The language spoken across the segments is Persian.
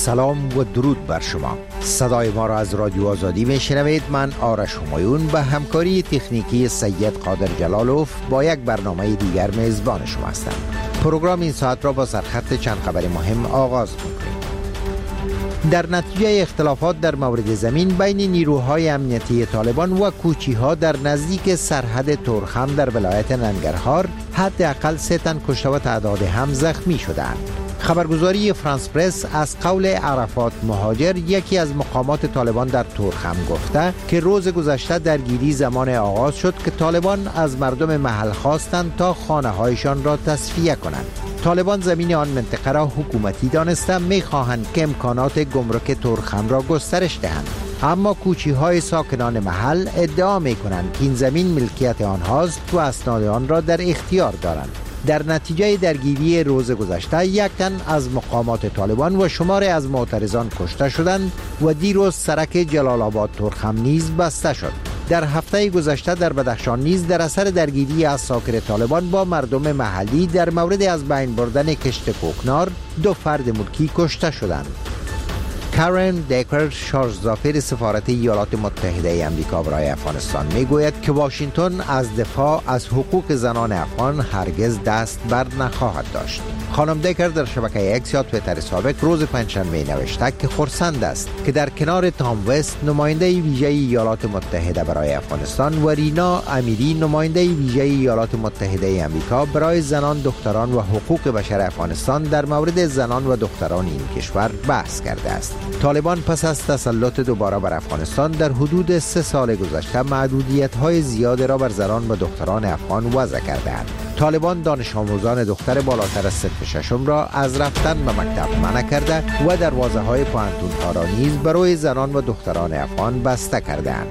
سلام و درود بر شما. صدای ما را از رادیو آزادی میشنوید. من آرش همایون به همکاری تکنیکی سید قادر جلالوف با یک برنامه دیگر میزبان شما هستم. پروگرام این ساعت را با سرخط چند خبر مهم آغاز می‌کنیم. در نتیجه اختلافات در مورد زمین بین نیروهای امنیتی طالبان و کوچی‌ها در نزدیک سرحد تورخم در ولایت ننگرهار حداقل 3 تن کشته و تعداد هم زخمی شدند. خبرگزاری فرانس پرس از قول عرفات مهاجر، یکی از مقامات طالبان در تورخم، گفته که روز گذشته درگیری زمان آغاز شد که طالبان از مردم محل خواستند تا خانه‌هایشان را تصفیه کنند. طالبان زمین آن منطقه را حکومتی دانسته می‌خواهند که امکانات گمرک تورخم را گسترش دهند، اما کوچی‌های ساکنان محل ادعا می‌کنند که این زمین ملکیت آنهاست و اسناد آن را در اختیار دارند. در نتیجه درگیری روز گذشته 1 تن از مقامات طالبان و شماری از معترضان کشته شدند و دیروز سرک جلال آباد تورخم نیز بسته شد. در هفته گذشته در بدخشان نیز در اثر درگیری عساکر طالبان با مردم محلی در مورد از بین بردن کشت کوکنار 2 فرد ملکی کشته شدند. کارن دیکر، شارژزافر سفارت ایالات متحده آمریکا برای افغانستان، میگوید که واشنگتن از دفاع از حقوق زنان افغان هرگز دست بر نخواهد داشت. خانم دیکر در شبکه اکس یا توییتر سابق روز پنجشنبه نوشته که خرسند است که در کنار تام وست، نماینده ویژه ایالات متحده برای افغانستان، و رینا امیری، نماینده ویژه ایالات متحده آمریکا برای زنان، دختران و حقوق بشر افغانستان در مورد زنان و دختران این کشور بحث کرده است. طالبان پس از تسلط دوباره بر افغانستان در حدود 3 سال گذشته محدودیت‌های زیاد را بر زنان و دختران افغان وضع کرده‌اند. طالبان دانش آموزان دختر بالاتر از صنف 6 را از رفتن به مکتب منع کرده و دروازه‌های پوهنتون‌ها را نیز برای زنان و دختران افغان بسته کرده‌اند.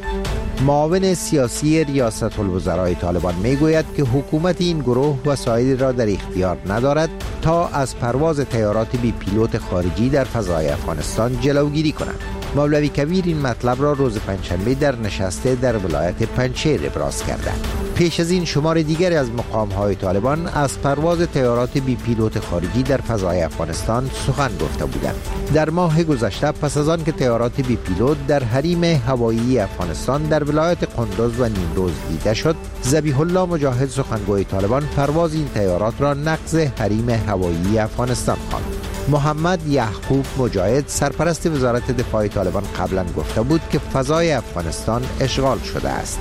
معاون سیاسی ریاست الوزرای طالبان میگوید که حکومت این گروه وسایلی را در اختیار ندارد تا از پرواز طیارات بی پیلوت خارجی در فضای افغانستان جلوگیری کند. مولوی کبیر این مطلب را روز پنجشنبه در نشسته در ولایت پنجشیر ابراز کردند. پیش از این شمار دیگری از مقام‌های طالبان از پرواز طیارات بی پیلوت خارجی در فضای افغانستان سخن گفته بودند. در ماه گذشته پس از آن که طیارات بی پیلوت در حریم هوایی افغانستان در ولایت قندوز و نیمروز دیده شد، ذبیح الله مجاهد، سخنگوی طالبان، پرواز این طیارات را نقض حریم هوایی افغانستان خواند. محمد یعقوب مجاهد، سرپرست وزارت دفاع طالبان، قبلا گفته بود که فضای افغانستان اشغال شده است.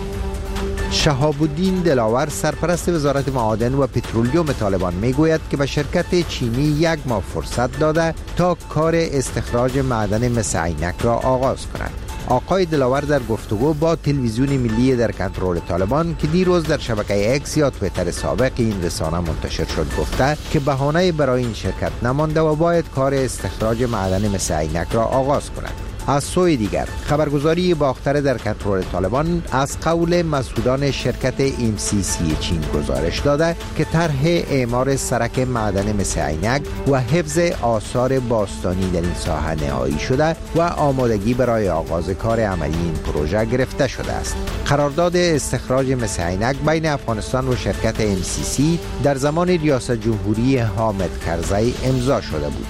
شهاب الدین دلاور، سرپرست وزارت معادن و پترولیوم طالبان، میگوید که به شرکت چینی 1 ماه فرصت داده تا کار استخراج معدن مس عینک را آغاز کند. آقای دلاور در گفتگو با تلویزیون ملی در کنترل طالبان که دیروز در شبکه اکس یا توییتر سابق این رسانه منتشر شد گفته که بهانه‌ای برای این شرکت نمانده و باید کار استخراج معدن مس عینک را آغاز کند. از سوی دیگر خبرگزاری باختر در کنترل طالبان از قول مسئولان شرکت MCC چین گزارش داده که طرح اعمار سرک معدن مس عینک و حفظ آثار باستانی در این ساحه نهایی شده و آمادگی برای آغاز کار عملی این پروژه گرفته شده است. قرارداد استخراج مس عینک بین افغانستان و شرکت MCC در زمان ریاست جمهوری حامد کرزی امضا شده بود.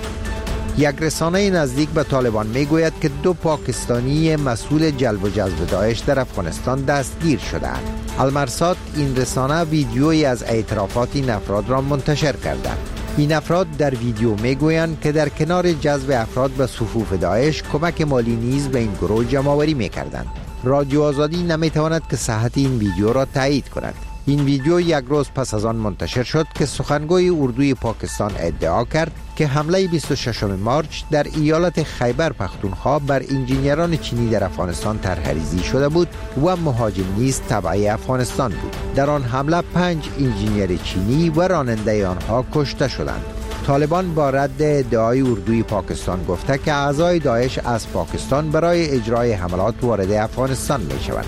یک رسانه نزدیک به طالبان میگوید که 2 پاکستانی مسئول جلب و جذب داعش در افغانستان دستگیر شدند. المرصاد، این رسانه ویدیویی از اعترافات این افراد را منتشر کرده. این افراد در ویدیو میگویند که در کنار جذب افراد به صفوف داعش کمک مالی نیز به این گروه جمع‌آوری میکردند. رادیو آزادی نمیتواند که صحت این ویدیو را تایید کند. این ویدیو 1 روز پس از آن منتشر شد که سخنگوی اردوی پاکستان ادعا کرد که حمله 26 مارچ در ایالت خیبر پختونخوا بر انجینران چینی در افغانستان طرح‌ریزی شده بود و مهاجم نیز تبع افغانستان بود. در آن حمله 5 انجینر چینی و راننده آنها کشته شدند. طالبان با رد ادعای اردوی پاکستان گفته که اعضای داعش از پاکستان برای اجرای حملات وارد افغانستان می‌شوند.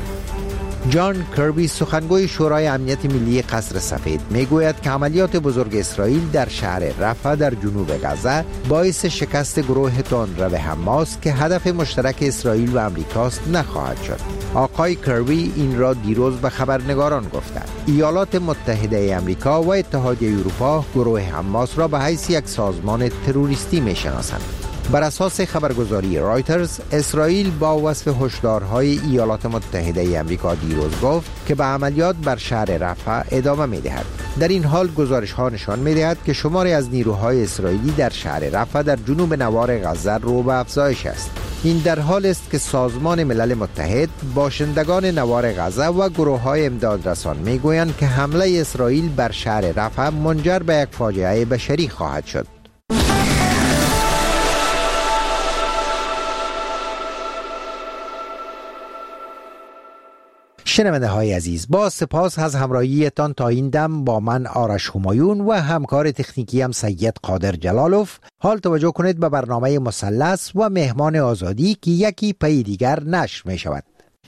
جان کربی، سخنگوی شورای امنیت ملی قصر سفید، میگوید که عملیات بزرگ اسرائیل در شهر رفح در جنوب غزه باعث شکست گروه تندرو حماس که هدف مشترک اسرائیل و امریکاست نخواهد شد. آقای کربی این را دیروز به خبرنگاران گفتند. ایالات متحده آمریکا و اتحادیه اروپا گروه حماس را به حیث یک سازمان تروریستی میشناسند. بر اساس خبرگزاری رایترز، اسرائیل با وصف هشدارهای ایالات متحده آمریکا دیروز گفت که به عملیات بر شهر رفح ادامه می‌دهد. در این حال گزارش‌ها نشان می‌دهد که شماری از نیروهای اسرائیلی در شهر رفح در جنوب نوار غزه رو به افزایش است. این در حال است که سازمان ملل متحد، باشندگان نوار غزه و گروه‌های امدادرسان می‌گویند که حمله اسرائیل بر شهر رفح منجر به یک فاجعه بشری خواهد شد. شنونده های عزیز، با سپاس از همراهیتان تا این دم با من آرش همایون و همکار تکنیکی هم سید قادر جلالوف. حال توجه کنید به برنامه مثلث و مهمان آزادی که یکی پی دیگر نشر می شود.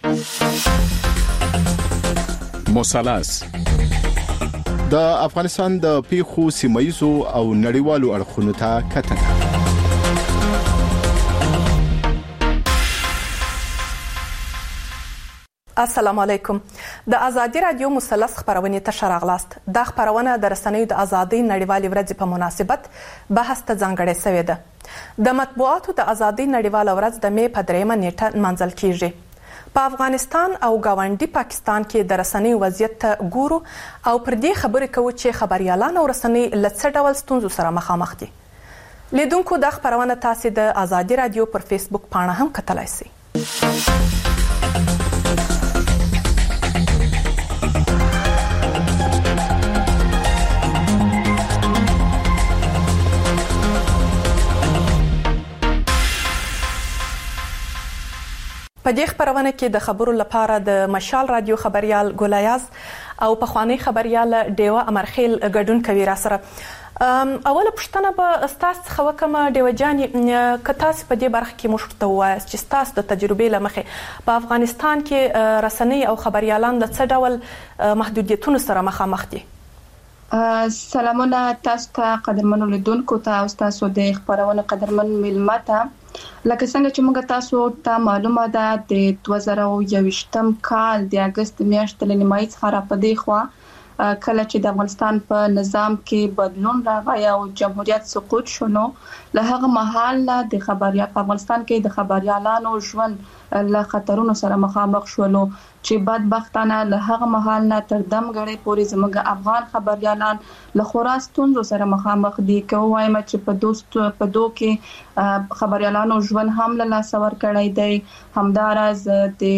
مثلث د افغانستان د پیښو سیمایزو او نړیوالو اړخونو ته کتنه. السلام علیکم. د ازادي رادیو مثلث خبرونه ته شراغلاست. د خبرونه د رسنیو د ازادي نړیوالې ورځې په مناسبت بحث ته ځانګړې شوې ده. د مطبوعاتو د ازادي نړیواله ورځ د می په 3 نیټه منځل کیږي. په افغانستان او گاونډي پاکستان کې د رسنیو وضعیت ته ګورو او پر دې خبرې کوو چې خبريالان او رسنۍ له څه ډول ستونزو سره مخامخ دي. لیدونکو د خبرونه تاسو د ازادي رادیو پر فیسبوک پاڼه هم کتلای شئ. په دې خبرونه کې د خبرو لپاره د مشال رادیو خبريال ګولیاز او په خواني خبريال ډیوه امرخیل ګډون کوي را سره. اوله پښتنه به استاد خو کوم ډیوه جان کتاس په دې برخه کې مشورته وایي چې استاد د تجربې لمخې په افغانستان کې رسنۍ او خبريالان د څه ډول محدودیتونو سره مخامخ دي. سلامونه تاسو ته قدرمنو لیدونکو ته او تاسو د خبرونه قدرمن ملمته. لکه څنګه چې موږ تاسو ته معلومه ده د 2021م کال د اگست میاشتې له نیمایي څخه را پدې خو کله چې د افغانستان په نظام کې بدلون راغی او جمهوریت سقوط شونه له هغه مهال د خبریا په افغانستان کې د خبريالانو ژوند له خطرونو سره مخامخ شولو چې بدبختانه له هغه مهال نه تر دمګړې پورې زموږ افغان خبريالان له خورستونزو سره مخامخ دي. کوم چې په دوه کې خبريالانو ژوند هم له لاسور کړی دی، همدارز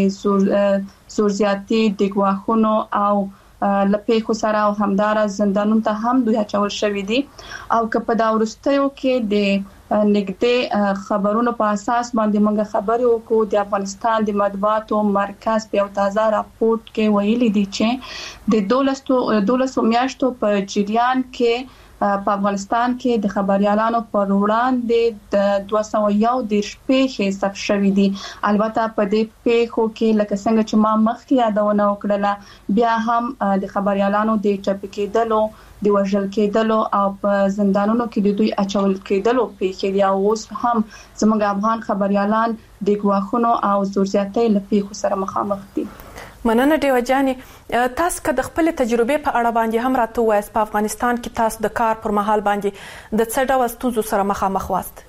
د زورزیاتي د ګواښونو او لپاره خو سره او همدارز زندانونو ته هم دوی اچول شوې دي او که په دا ورستیو کې د نګدې خبرونو په اساس باندې موږ خبرې وکړو. د افغانستان د مطبوعاتو مرکز په یو تازه راپورټ کې ویلي دي چې د 12 میاشتو په جریان کې په افغانستان کې د خبريالانو پر وړاندې د 201 پیښې ثبت شوې دي. البته په دې پیښو کې لکه څنګه چې ما مخکې یادونه وکړه بیا هم د خبريالانو د چپ کېدلو، د وژل کېدلو او په زندانونو کې د دوی اچول کېدلو پیښې دي او اوس هم زموږ افغان خبريالان د ګواښونو او زورزیاتۍ له پیښو سره مخامخ دي. مننه ډیوه جاني. تاسو که د خپل تجربې په اړه باندې هم راته وایي په افغانستان کې تاسو د کار پر مهال باندې د څه ډول ستونزو سره مخامخ واست؟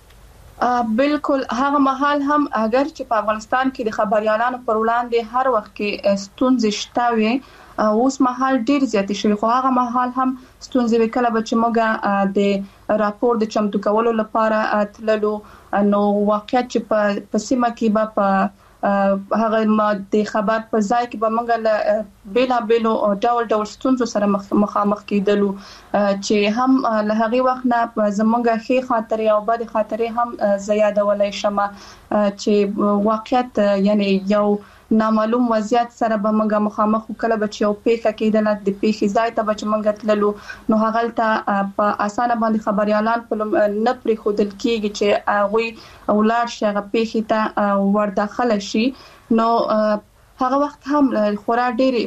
بالکل هغه مهال هم اگر چې په افغانستان کې د خبريالانو پر وړاندې هر وخت کې ستونزې شته وي اوس مهال ډیر زیات شوی، خو هغه مهال هم ستونزې وکړه چې موږ د راپور د چمتو کولو لپاره تللو نو واقعیت چې په سیمه کې په هغه د خبر په ځای کې به موږ له بیلابېلو ډول ستونزو سره مخامخ کېدلو چې هم له هغه وخت نه زموږ ښه خاطرې او بد خاطرې هم زیاتولای شمه چې واقعیت یعنی یو نامعلوم وضعیت سره به موږ مخامخ کله بچ یو پیښه کېدل د پیښې ځای ته بچ موږ تللو نو هغه ته په اسانه باندې خبريالان په نه پرې خودل کېږي چې هغه اولاد شغه پیښې ته ورداخله شي. نو هغه وخت هم خورا ډېر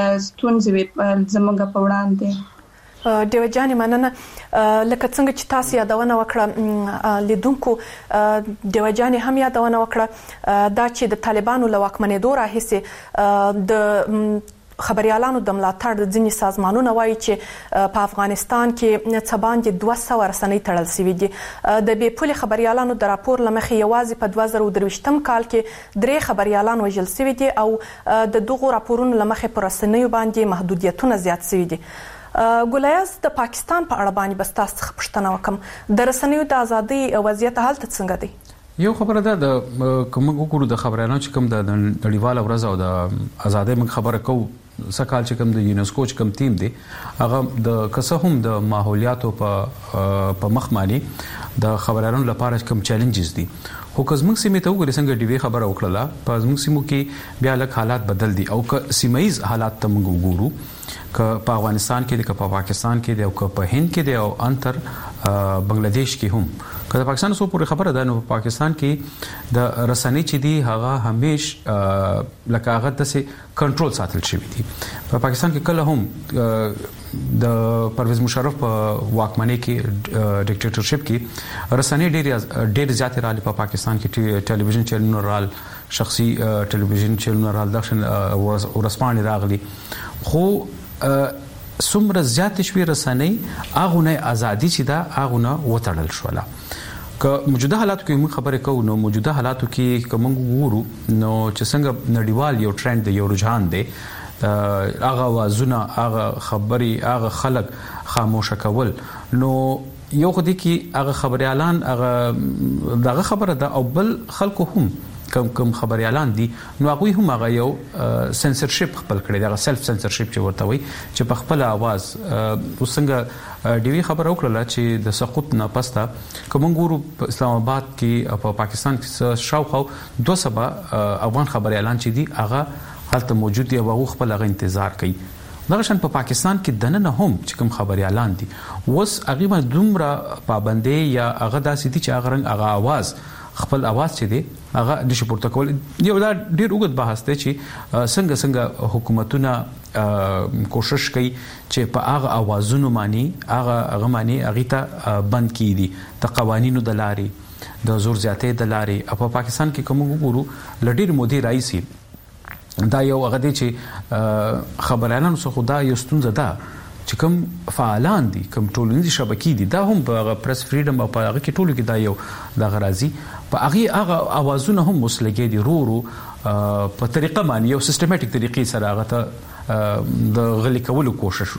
ستونزې زموږ په وړاندې. ډیوه جاني مننه. لکه څنګه چې تاسو یادونه وکړه لیدونکو ډیوه جاني هم یادونه وکړه دا چې د طالبانو له واکمنېدو راهیسې د خبريالانو د ملاتړ ځینې سازمانونه وایي چې په افغانستان کې څه باندې 200 رسنۍ تړل شوې دي. د بې پولې خبريالانو د راپور لمخې یوازې په 2023م کال کې 3 خبريالان وژل شوي دي او د دغو راپورونو لمخې پر رسنیو باندې محدودیتونه زیات شوي دي. ګولیاز د پاکستان په اړه باندې بس تاسو څخه پوښتنه وکم د رسنیو د ازادۍ وضعیت حالت څنګه دی؟ یو خبره ده د کوم وګورو د خبرانو چې کوم د نړیواله ورځ او د ازادۍ موږ خبره کوو سکهال چې کوم د یونسکو چې کوم ټیم دی هغه د کسه هم د ماحولیاتو په مخ باندې د خبرانو لپاره کوم چیلنجز دي خو که زموږ سیمه ته وګورئ څنګه ډیوی خبره وکړه په زموږ سیمو کې بیا لږ حالات بدل دي او که سیمایز حالات ته موږ وګورو که په افغانستان کې دی که په پاکستان کې دی او که په هند کې دی او انتر بنگلاديش کې هم که د پاکستان سو پورې خبره ده نو په پاکستان کې د رسنۍ چې دی هغه همیش لکه هغه د کنټرول ساتل شوی دی. په پاکستان کې کله هم د پرویز مشرف په واکمنۍ کې ډیکټیټرشپ کې رسنۍ ډېر زیات رالي په پاکستان کې ټلویزیون چینلونه رال شخصي ټلویزیون چینلونه رال دښن ورسپانې راغلي خو څومره زیات شوی رسنۍ هغه نه ازادي چې دا هغه نه وټړل شوله. که موجوده حالاتو کې موږ خبرې کوو نو موجوده حالاتو کې کوم ګورو نو چې څنګه نړیوال یو ټرند دی یو رجحان دی هغه وازونه هغه خبري هغه خلک خاموشه کول نو یو خدي کې هغه خبريالان هغه دغه خبره ده او بل خلکو هم کوم خبريالان دي نو هغه هم هغه یو سنسرشپ خپل کړی دا سلف سنسرشپ چې ورته وي چې په خپل आवाज وسنګ ډیوی خبر وکړه چې د سقوط نه پسته کوم ګورو په اسلام آباد کې په پاکستان کې شاوخوا 200 افغان خبريالان چې دي هغه حالت موجود دی او هغه خپل انتظار کوي. دغه شان په پاکستان کې دنه هم چې کوم خبريالان دي وس هغه دومره پابندي یا هغه داسې دي چې هغه رنګ هغه आवाज خپل आवाज چې دی هغه د شپورت کول یو دا ډیر وګت بحث دی چې څنګه حکومتونه کوشش کوي چې په هغه اوازونو باندې هغه معنی هغه ته بند کړي د قوانینو د لارې د زور زیاتې د لارې په پاکستان کې کوم وګورو لډیر مودي رئیسي دا یو هغه دی چې خبرانو څخه دا یو ستونزه ده چې کوم فعالان دي کوم ټولنیزې شبکې دي دا هم په پریس فریډم او په هغه کې ټولو کې دا یو د غرازي په هغه اوازونه هم مسلګي دي رورو په طریقه باندې یو سیستماتیک طریقې سره هغه ته د غلي کولو کوشش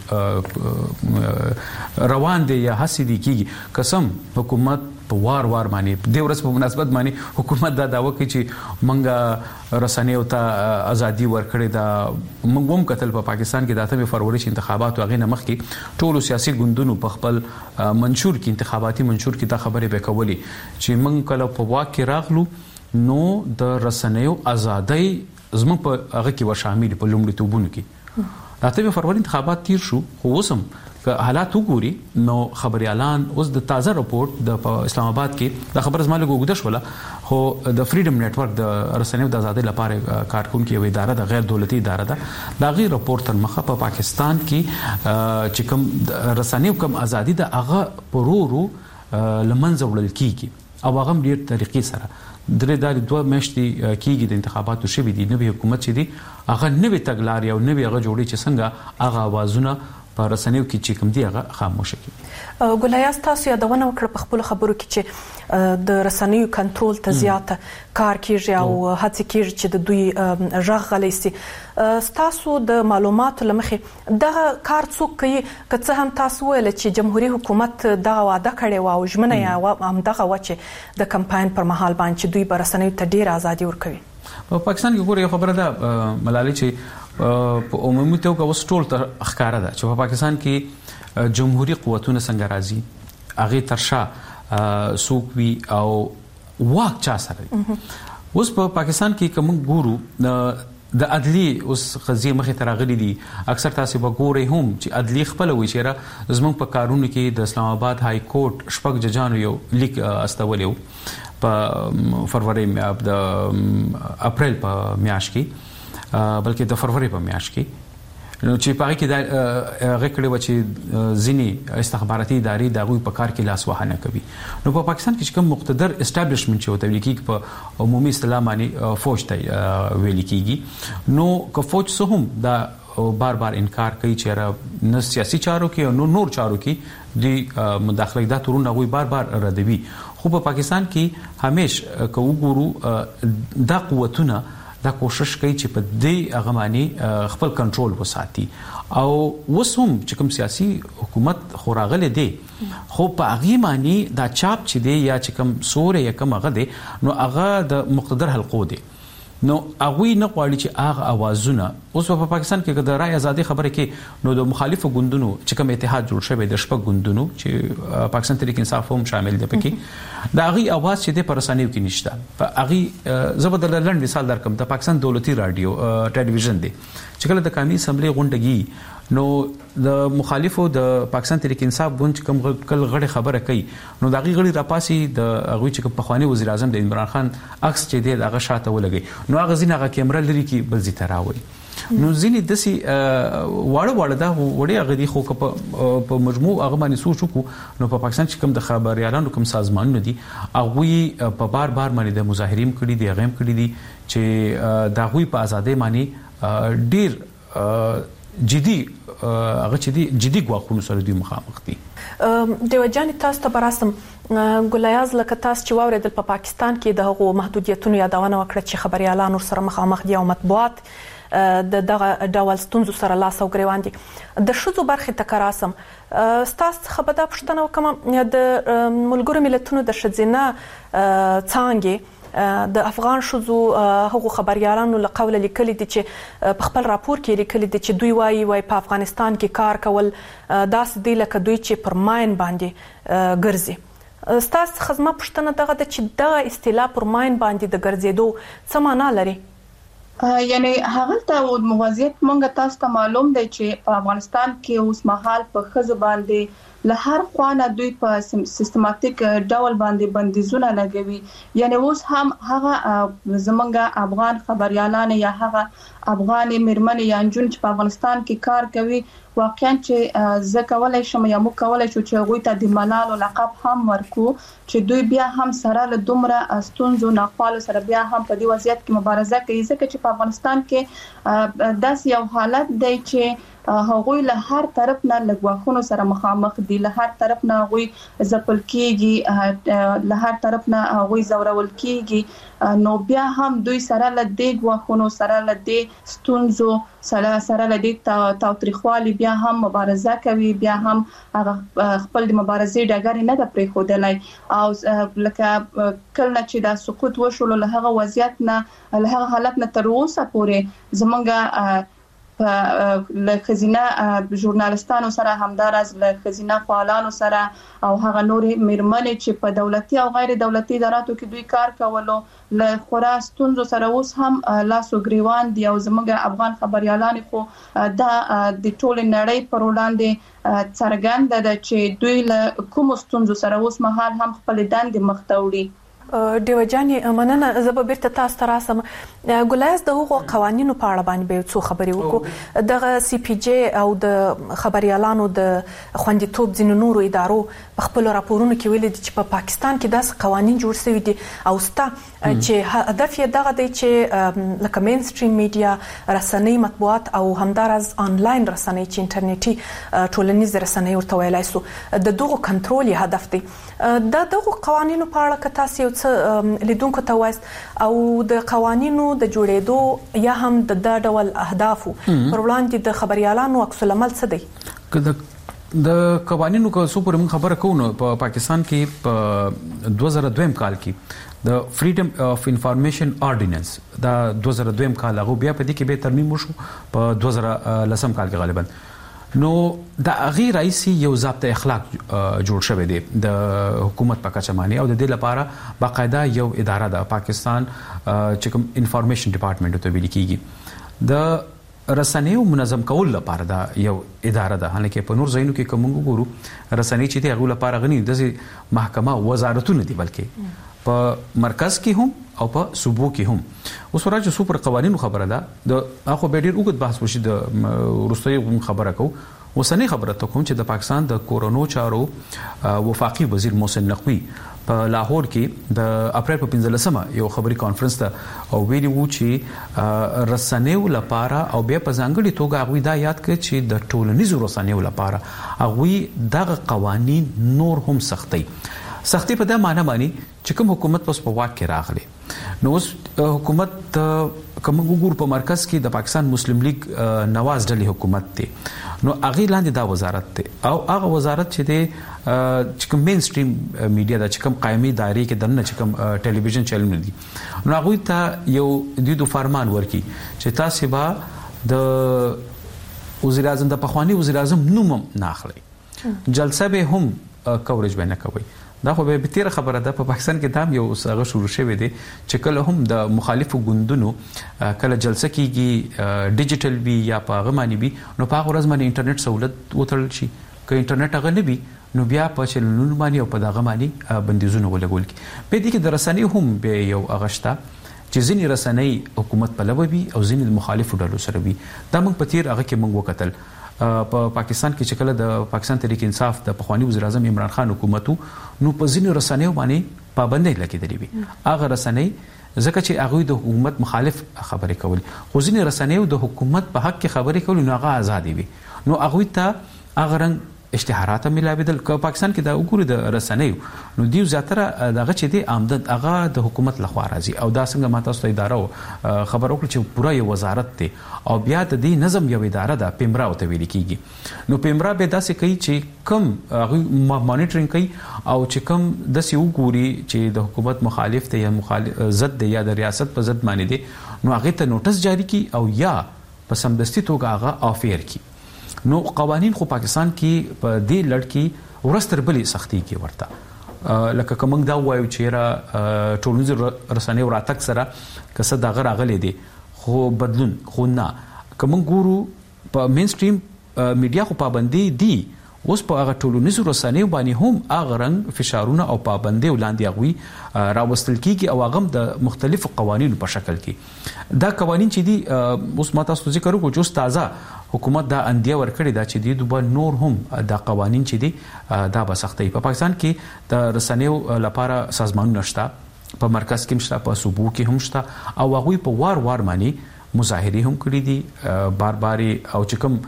روان دي یا هڅې دي کیږي قسم حکومت په وار باندې د ورځ په مناسبت باندې حکومت دا داوا کوي چې منګه رسنیو ته ازادي ورکړي دا موږ هم کتل په پاکستان کې د 8 فروری چې انتخابات او غینه مخ کې ټولو سیاسي ګوندونو په خپل منشور کې انتخاباتي منشور کې دا خبره وکولي چې موږ کله په واکه راغلو نو د رسنیو ازادي زموږ په هغه کې وشامل په لومړي توبونو کې 8 فروری انتخابات تیر شو خو وسم که حالات وګوري نو خبريالان اوس د تازه رپورت د اسلام آباد کې د خبر زماله وګدش ولا خو د فریډم نتورک د رسنیو د ازادۍ لپاره کارکونکو یو اداره د غیر دولتي اداره ده دا غیر رپورت تر مخه په پاکستان کې چې کوم رسنیو کوم ازادي د هغه پرورو لمنځه وړل کیږي او هغه ډیر طریقې سره درې 2 میاشتې کیږي د انتخاباتو شوي دي نوې حکومت چې دي هغه نوې تګلارې او نوې هغه جوړې چې څنګه هغه आवाजونه په رسنیو کې چې کوم دی هغه خاموشه کی. ګولیاز تاسو یادونه وکړه په خپل خبرو کې چې د رسنیو کنټرول ته زیات کار کیږي او هڅه کیږي چې د دوی ژغ غلیسي تاسو د معلوماتو لمخې دغه کار څوک کوي که څه هم تاسو ویل چې جمهوریت حکومت دغه وعده کړې و او ژمنه یې هم دغه و چې د کمپاین پر مهال باندې دوی به رسنیو ته ډیر ازادي ورکوي. په پاکستان کې ګوري خبره ده ملالي چې په عمومي توګه وسټول ته ښکارا ده چې په پاکستان کې جمهوریت قوتونه څنګه راځي هغه ترشا سوقوي او واک چا سره اوس په پاکستان کې کوم ګورو د عدلی اوس قضیه مخه ترغلي دي اکثر تاسو وګورئ هم چې عدلی خپل وی چیرې زموږ په کارونو کې د اسلام آباد های کورټ شپږ ججانو یو لیک استولیو په فروری د اپریل په میاشت کې بلکې د فروری په میاشت کې نو چې پاره کې د غکړې و چې ځینی استخباراتي ادارې د غوي په کار کې لاس وهانه کوي نو په پاکستان کې کوم مقتدر اسټابلیشمنت چې وته لیکي په عمومي اصطلاح باندې فوج ته ویل کیږي نو که فوج سه هم د بار بار انکار کوي چې نه سیاسي چارو کې او نور چارو کې د مداخله د تورونه غوي بار بار ردوي. خو په پاکستان کې همیشه کوو دا قوتونه دا کوشش کوي چې په دې اغماني خپل کنټرول وساتي او وسوم چې کوم سیاسي حکومت خوراغله دي خو په اغي معنی دا چاپ چې دی یا چې کوم سورې یا کوم هغه دی نو هغه د مقتدر حلقو دی نو هغه نه غواړي چې هغه اوازونه اوس په پاکستان کې د رای ازادي خبره کې نو د مخالفو ګوندونو چې کوم اتحاد جوړ شوی د شپږ ګوندونو چې پاکستان تحریک انصاف هم شامل دی پکې دا هغه اواز چې د پرسانیو کې نشته په هغه زبردل لند مثال درکم د پاکستان دولتي رادیو ټلویزیون دی چې کله د قومي اسمبلی غونډګي نو د مخالفو د پاکستان تحریک انصاف ګوند کوم کل غړي خبره کوي نو دا غړي راپاسي د هغه چې په خواني وزیر اعظم د عمران خان عکس چې دی هغه شاته ولګي نو هغه زینه کیمرا لري کې بل زی تراوي نو ځینې دسي واړه دا وړي هغه دي خو په مجموع هغه باندې سوچ وکړو نو په پاکستان چې کوم د خبريالانو کوم سازمانونه دي هغه په بار باندې د مظاهرین کړي دي غیم کړي دي چې دا غوي په ازادي باندې ډیر جدي هغه چې دي جدي غواخونو سره دوی مخامخ دي. دیو جان تاسو ته براسم ګولیاز لکه تاسو چې واوریدل په پاکستان کې د هغو محدودیتونو یادونه وکړه چې خبريالانو سره مخامخ دي او مطبوعات د دغه ډول ستونزو سره لاس او ګریوان دي. د شذو برخه تکراسم تاسو خبره پښتنه وکم د ملګرو ملتونو د شذینه څانګې د افغان شذو هغو خبريالانو له قوله لیکلي دي چې په خپل راپور کې لیکلي دي چې دوی وايي په افغانستان کې کار کول داسې دی لکه دوی چې پر ماین باندې ګرځي. ستاسو خدمت پښتنه دغه د چې دغه اصطلاح پر ماین باندې د ګرځېدو څه معنا لري؟ یعنی هغه ته موضوعیت مونږ تاسو ته معلوم دی چې په افغانستان کې اوس مهال په خزه باندې له هر خوانه دوی په سیستماتیک ډول باندې بندیزونه لګوي. یعنی اوس هم هغه زمونږ افغان خبريالان یا هغه افغان مرمن یا جون چې په افغانستان کې کار کوي واقعا چې زه کولای شم یا مو کولای شو چې غوي ته د ملال لقب هم ورکو چې دوی بیا هم سره له دومره استونزو ناخوالو سره بیا هم په دې وضعیت کې مبارزه کوي ځکه چې په افغانستان کې داس یو حالت دی چې هغوی له هر طرف نه لګواخونو سره مخامخ دي له هر طرف نه هغوی ځپل کیږي له هر طرف نه هغوی زورول کیږي نو بیا هم دوی سره له دې غواخونو سره له دې ستونزو سره له دې تاوتریخوالي بیا هم مبارزه کوي بیا هم خپل د مبارزې ډګر نه د پریخودلای او لکه کله چې دا سقوط وشول له هغه وضعیت نه له هغه حالت نه تر اوسه پورې زمونږ له خزینه ژورنالستانو سره همدارز له خزینه فعالانو سره او هغه نور مرمنې چې په دولتي او غیر دولتي اداراتو کې دوی کار کولو له خورا ستونزو سره اوس هم لاس او ګریوان دي او زموږ افغان خبريالان خو دا د ټول نړۍ پر وړاندې څرګنده ده چې دوی له کوم ستونزو سره اوس مهال هم خپل دندې مختوړي. دیو جاني مننه زه به بیرته تاسو ته راسم. ګولیاز د هغو قوانینو په اړه باندې به څو خبرې وکړو. دغه سی پی جی او د خبريالانو د خوندیتوب ځینو نورو ادارو په خپل راپورونو کې ویلي دي چې په پاکستان کې داس قوانین جوړ شوي دي او چې هدف یې دغه دی چې لکه مین سټریم میډیا رسنۍ مطبوعات او همدارز آنلاین رسنۍ چې انټرنیټي ټولنیز رسنۍ ورته ویلای سو د دغه کنټرول هدف دی. د دغه قوانینو په اړه که تاسو لیدونکو ته وایست او د قوانینو د جوړېدو یا هم د ډول اهدافو پر وړاندې د خبريالانو عکس العمل څه دی؟ د قوانینو کو سپور من خبره کوو په پاکستان کې په 2002 کال کې د فریډم اف انفارمیشن آرډیننس دا 2002 کال هغه بیا په دې کې به ترمیم وشو په 2010 کال کې غالبا نو د غیر رئیسي یو ضابطه اخلاق جوړ شوی دی د حکومت په کچه باندې او د دې لپاره باقاعده یو اداره ده پاکستان چې کوم انفارمیشن ډپارټمنټ ته ویل کیږي د رسنیو منظم کول لپاره دا یو اداره ده. هلکه په نور ځایونو کې کوم ګورو رسنۍ چې ته غو لپاره غني د محکمه وزارتونه دي بلکې په مرکز کې هم او په صوبو کې هم. اوس ورته سوپر قوانینو خبره ده د اخو به ډیر وګت بحث وشي د روستي خبره کو وسنی خبره ته کوم چې د پاکستان د کورونو چارو وفاقي وزیر محسن نقوی په لاهور کې د اپریل په 15مه یو خبري کانفرنس ته او ویلي وو چې رسنیو لپاره او بیا په ځانګړي توګه هغه دا یاد کړ چې د ټولنیزو رسنیو لپاره هغه دغه قوانين نور هم سختي په دا معنی باندې چې کوم حکومت په واک کې راغلی نو حکومت کوم وګور په مرکز کې د پاکستان مسلم لیگ نواز ډلې حکومت دی نو هغه لاندې دا وزارت دی او هغه وزارت چې دی چې کوم مین سټریم میډیا د چې کوم قائمي دایره کې دنه چې کوم ټلویزیون چینل دي نو هغه ته یو د فرمان ورکي چې تاسو به د وزیر اعظم د پخوانی وزیر اعظم نوم نه اخلي جلسه به هم کوریج به نه کوي دا خو به تیر خبره ده په پاکستان کې دا یو څنګه شروع شوی دی چې کله هم د مخالفو ګوندونو کله جلسه کیږي ډیجیټل وی یا په غمانی وی نو په ورځ باندې انټرنیټ سہولت وترل شي که انټرنیټ هغه نه وي نو بیا په چلنونو باندې او په دغه باندې بندیزونه ولګول کی په دې کې د رسنۍ هم به یو اغشتا چې ځینې رسنۍ حکومت په لوي او ځینې مخالفو ډلو سره وي دا موږ په تیر هغه کې موږ وکتل په پاکستان کې چې کله د پاکستان تحریک انصاف د پخوانی وزیر اعظم عمران خان حکومتو نو په ځینې رسنیو باندې پابندۍ لګېدلې وي هغه رسنۍ ځکه چې هغه د حکومت مخالف خبرې کول خو ځینې رسنیو د حکومت په حق کې خبرې کول نو هغه آزادي وي نو هغه ته هغه رنګ اشتهارات ملاویدل که پاکستان کې دا وګوري د رسنیو نو دیو زیاتره دغه چې دی آمدن هغه د حکومت لخوا راځي او دا څنګه ماته ستاسو اداره خبر وکړي چې پوره یو وزارت دی او بیا د دې نظم یو اداره ده پیمرا او ته ویل کیږي نو پیمرا به داسې کوي چې کم مانیټرینګ کوي او چې کم داسې وګوري چې د حکومت مخالف دی یا مخالف ضد دی یا د ریاست په ضد باندې دی نو هغه ته نوټس جاری کی او یا په سمدستي توګه هغه افیر کی نو قوانين خو پاکستان کې په دې لړ کې ورستر بلې سختي کې ورته لکه کوم دا وایو چې را ټولنیز رسنۍ وراتک سره کسه دا غراغلې دي خو بدلون خو نه کوم ګورو په مین سټریم میډیا خو پابندي دي اوس په هغه ټولنیزو رسنیو باندې هم هغه رنګ فشارونه او پابندي ولاندې غوي راوستل کیږي او هغه د مختلفو قوانینو په شکل کې دا قوانین چې دي اوس ماته ستاسو ذکر وکړو چې تازه حکومت دا اندیا ورکړی دا چې د دوه نور هم دا قوانین چې دي دا به سختي په پاکستان کې د رسنیو لپاره سازمان نشته په مرکز کې مشته په صوبو کې هم شته او هغه په وار باندې مظاهره هم کړې دي بار او چې کوم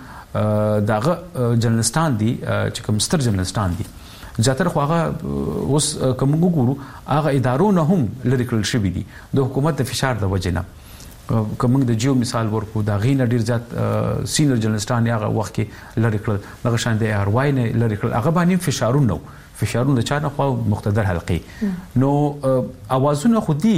داغه جرنالستان دي چې کوم ستر جرنالستان دي زیاتره خو هغه اوس کوم وګورو هغه ادارو نه هم لری کړل شوی دي د حکومت د فشار د وجې نه کوم د جیو مثال ورکو دا غینه ډیر زیات سینیئر جرنالستان هغه وخت کې لری کړل دغه شان د ار وای نه لری کړل هغه باندې فشارونه د چا نه خو مقتدر حلقې نو اوازونه خودي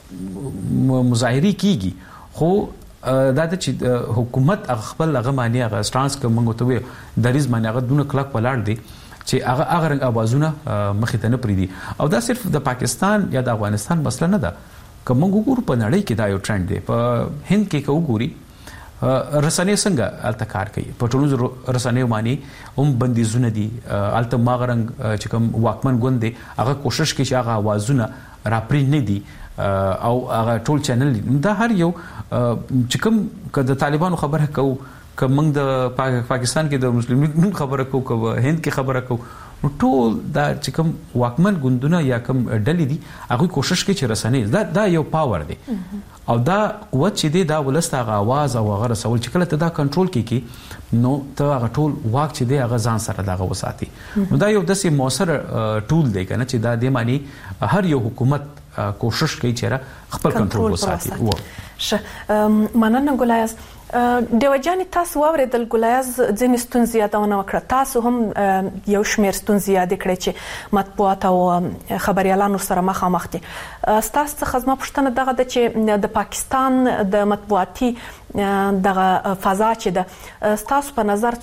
مظاهري کیږي خو دا چې حکومت خپل هغه معنی هغه سټانس کوم ته دریز معنی هغه دونه کلک ولاړ دي چې هغه رنګ اوازونه مخې ته نه پریدي او دا صرف د پاکستان یا د افغانستان مسله نه ده کوم وګورو په نړۍ کې دا یو ټرند دی په هند کې کوګوري رسنۍ څنګه التکار کوي په ټولو رسنۍ باندې هم بندیزونه دي الته ماغرنګ چې کوم واکمن ګوند دی هغه کوشش کوي چې هغه اوازونه راپری نه دي او هغه ټول چینل دا هر یو چې کوم د طالبانو خبره کوو کوم د پاکستان کې د مسلم لیگ خبره کوو کوم هند کې خبره کوو نو ټول دا چې کوم واکمن ګوندونه یا کوم ډلې دي هغه کوشش کوي چې رسنۍ دا یو پاور دی او دا قوت چې دی دا ولسته غ आवाज او غره سوال چې کله ته دا کنټرول کیږي نو ته هغه ټول واک چې دی هغه ځان سره دغه وساتي نو دا یو داسې موثر ټول دی کنه چې دا د معنی هر یو حکومت کوشش کوي چې خپل کنټرول وساتي مننه ګلایز دیوجانی تاسو اوریدل ګلایز ځینې ستونزې یادونه وکړه تاسو هم یو شمېر ستونزې یاد کړئ چې مطبوعات او خبريالانو سره مخامخ دي تاسو څخه زما پوښتنه دغه ده چې د پاکستان د مطبوعاتي دغه فضا چې ده تاسو په نظر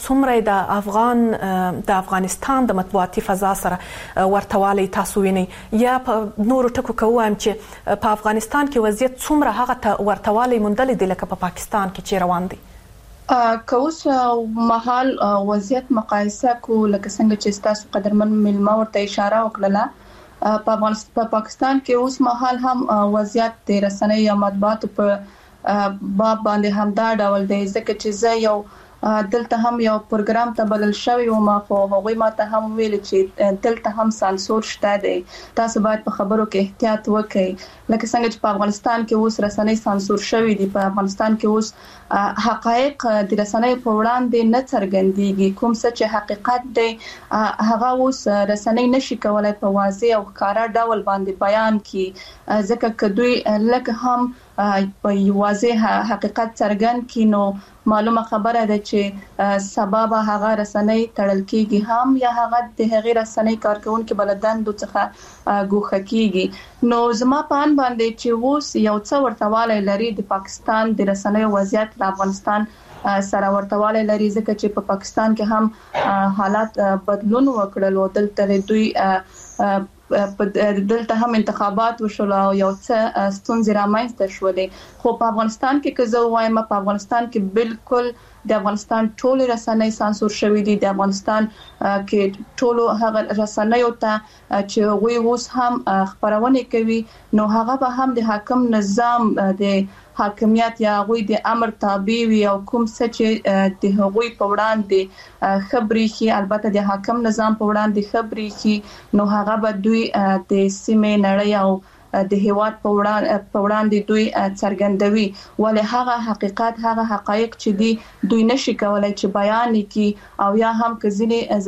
څومره د افغانستان د مطبوعاتي فضا سره ورتوالی تاسو وینئ یا په نورو ټکو کوم چې په افغانستان کې وضعیت څومره هغه ورتوالی موندل دي لکه په پاکستان کې چې روان دي کوس محل وضعیت مقایسه کو لکه څنګه چې تاسو قدرمن ملما ورته اشاره وکړه په پاکستان کې اوس محل هم وضعیت د رسنۍ یا مطبوعات په باب باندې هم دا ډول دی ځکه چې زه یو دلته هم یو پروګرام ته بلل شوی او ما خو هغه ماته هم ویل چې دلته هم سانسور شته دی، تاسو باید په خبرو کې احتیاط وکړئ. لکه څنګه چې په افغانستان کې اوس رسنۍ سانسور شوی دي، په افغانستان کې اوس حقایق د رسنۍ په وړاندې نه څرګندېږي، کوم څه چې حقیقت دی هغه اوس رسنۍ نشي کولای په واضح او ښکارا ډول باندې بیان کړي، ځکه چې دوی لکه هم په واضح حقیقت څرګند کړي نو معلومه خبره ده چې سبب هغه رسنۍ تړل کیږي هم یا هغه د هغې رسنۍ کارکونکو بلدندو څخه ګوښه کیږي. نو زما په ان باندې چې اوس یو څه ورتواله لري د پاکستان د رسنۍ وضعیت د افغانستان سره ورتواله لري، ځکه چې په پاکستان کې هم حالات بدلون وکړل او دلته دوی دلته هم انتخابات وشول او یو څه ستونزې رامنځته شولې. خو په افغانستان کې که زه وایم په افغانستان کې بالکل د افغانستان ټول رسنۍ سانسور شوې دي. د افغانستان کې ټول هغه رسنۍ ته چې غوي اوس هم خبرونه کوي نو هغه به هم د حاکم نظام د حاکمیت یا غوي د امر تابع وي او کوم څه چې د هغوی په وړاندې خبري شي، البته د حاکم نظام په وړاندې خبري شي نو هغه به دوی د سیمې نړۍ او د هیواد په وړاندې دوی څرګندوي، ولې هغه حقیقت هغه حقایق چې دي دوی نشي کولای چې بیان کړي او یا هم کزینه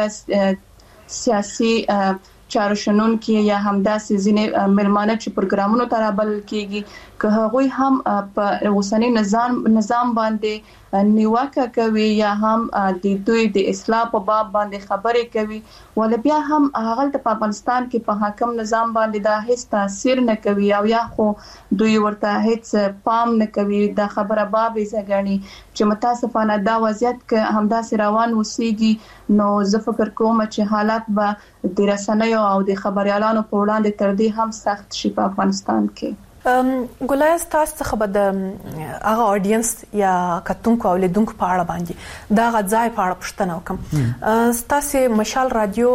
زمونږ سیاسي چارو شنونکي یا همداسې ځینې ملمانه چې پروګرامونو ته رابل کیږي که هغوی هم په اوسنی نظام باندې نیوکه کوي یا هم د دوی د اصلاح په باب باندې خبرې کوي، ول بیا هم هغه په افغانستان کې په حاکم نظام باندې دا هیڅ تاثیر نه کوي او یا خو دوی ورته هیڅ پام نه کوي. دا خبره باب زګنی چې متاسفانه دا وضعیت که همداسې روان وسیږي نو زه فکر کوم چې حالات به د رسنیو او د خبريالانو په وړاندې تر دې هم سخت شي په افغانستان کې. ګلایز تاسو څخه به د هغه اډینس یا کتونکو او لیدونکو په اړه باندې دا غځای په اړه پوښتنه وکم. تاسو مشال رادیو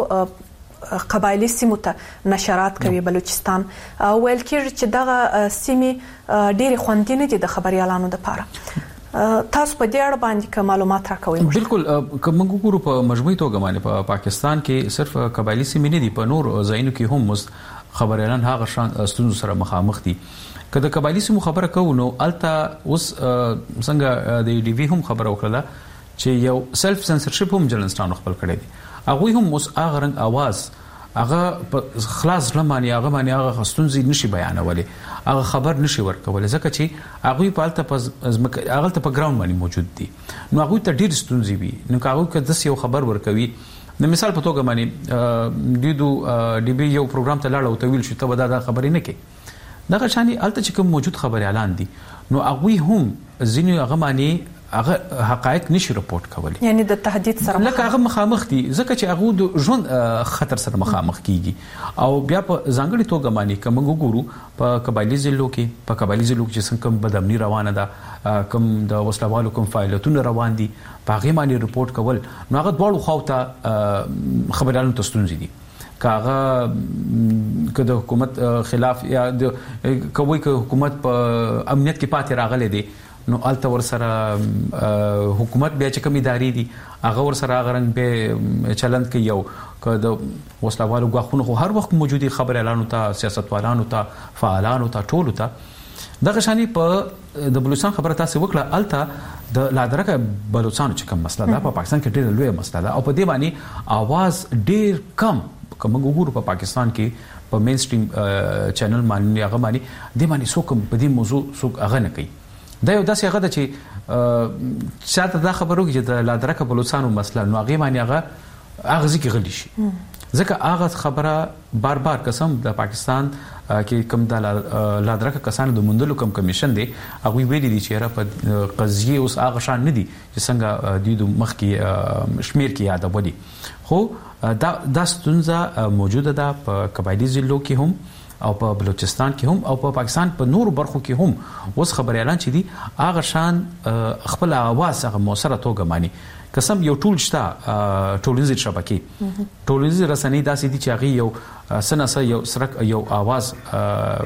قبایلی سیمو ته نشرات کوي بلوچستان ویل کېږي چې دغه سیمې ډېری خوندینه دي د خبريالانو لپاره. تاسو په دې اړه باندې کوم معلومات راکوي؟ بالکل کوم ګورو په مجموعي توګه باندې په پاکستان کې صرف قبایلی سیمې نه دي، په نور ځایونو کې هم خبريالان هغه شان ستونزو سره مخامخ دي. کله قبایلی سیمو خبره کوو نو الته اوس څنګه د ډي وی هم خبره وکړه چې یو سلف سنسرشپ هم جلنستان خپل کړی دی، هغه هم اوس هغه رنګ आवाज هغه خلاص لمانه هغه باندې هغه ستونزې نشي بیانولې، هغه خبر نشي ورکولې ځکه چې هغه په الته هغه په ګراوند باندې موجود دي نو هغه ته ډیر ستونزې وي. نو هغه که د یو خبر ورکوي د مثال په توګه باندې ډي بي یو پروګرام ته لاړ او تویل شو ته دا خبرې نه کوي، دغه شانی الته چې کوم موجود خبريالان دي نو هغه هم ځینې هغه معنی هغه حقایق نشي رپورټ کولی، یعنی د تهدید سره لکه هغه مخامخ دي ځکه چې هغه د ژوند خطر سره مخامخ کیږي. او بیا په ځانګړي توګه باندې کوم ګورو په قبایلی ضلعو کې چې څنګه بدامنی روانه ده، کوم د وسلوالو کوم فعالیتونه روان دي په هغه باندې رپورټ کول نو هغه دواړو خواته خبريالانو ته ستونزې دي. کاغه د حکومت خلاف یا د کوي که حکومت په امنیت کې پاتې راغلي دي نو الته ور سره حکومت بیا چې کوم ادارې دي هغه ور سره غرنګ به چلند کوي یو که د وسلوالو غاخونو خو هر وخت موجودي خبريالانو ته سیاستوالانو ته فعالانو ته ټولو ته دغه شانی په د بلوچستان خبره تاسو وکړه الته د لادرکه بلوچستان چې کوم مسله ده په پاکستان کې ډېر لوی مسله ده او په دې باندې आवाज ډېر کم کوم وګورو په پاکستان کې په مین سټریم چینل باندې هغه باندې د باندې څوک په دې موضوع څوک هغه نه کوي. دا یو داسې هغه ده چې شاته دا خبرو کې د لادرکه بلوچستان مسله نو هغه باندې هغه ځکه غلی شي ځکه هغه خبره بار بار قسم د پاکستان کې کوم د لادرکه کسانو د مندلو کوم کمیشن دی هغه ویلي دي چې را په قضیه اوس هغه شان نه دي چې څنګه د مخ کې شمیر کې یاد ودی. خو دا ستونزه موجوده ده په قبایلی ضلعو کې هم او په بلوچستان کې هم او په پاکستان په نور برخو کې هم اوس خبريالان چې دي هغه شان خپل आवाज هغه موثره توګه مانی قسم یو ټول شته ټولنیز شبکې ټولنیز رسنۍ داسې دي چې هغه یو سناسه یو سرک یو आवाज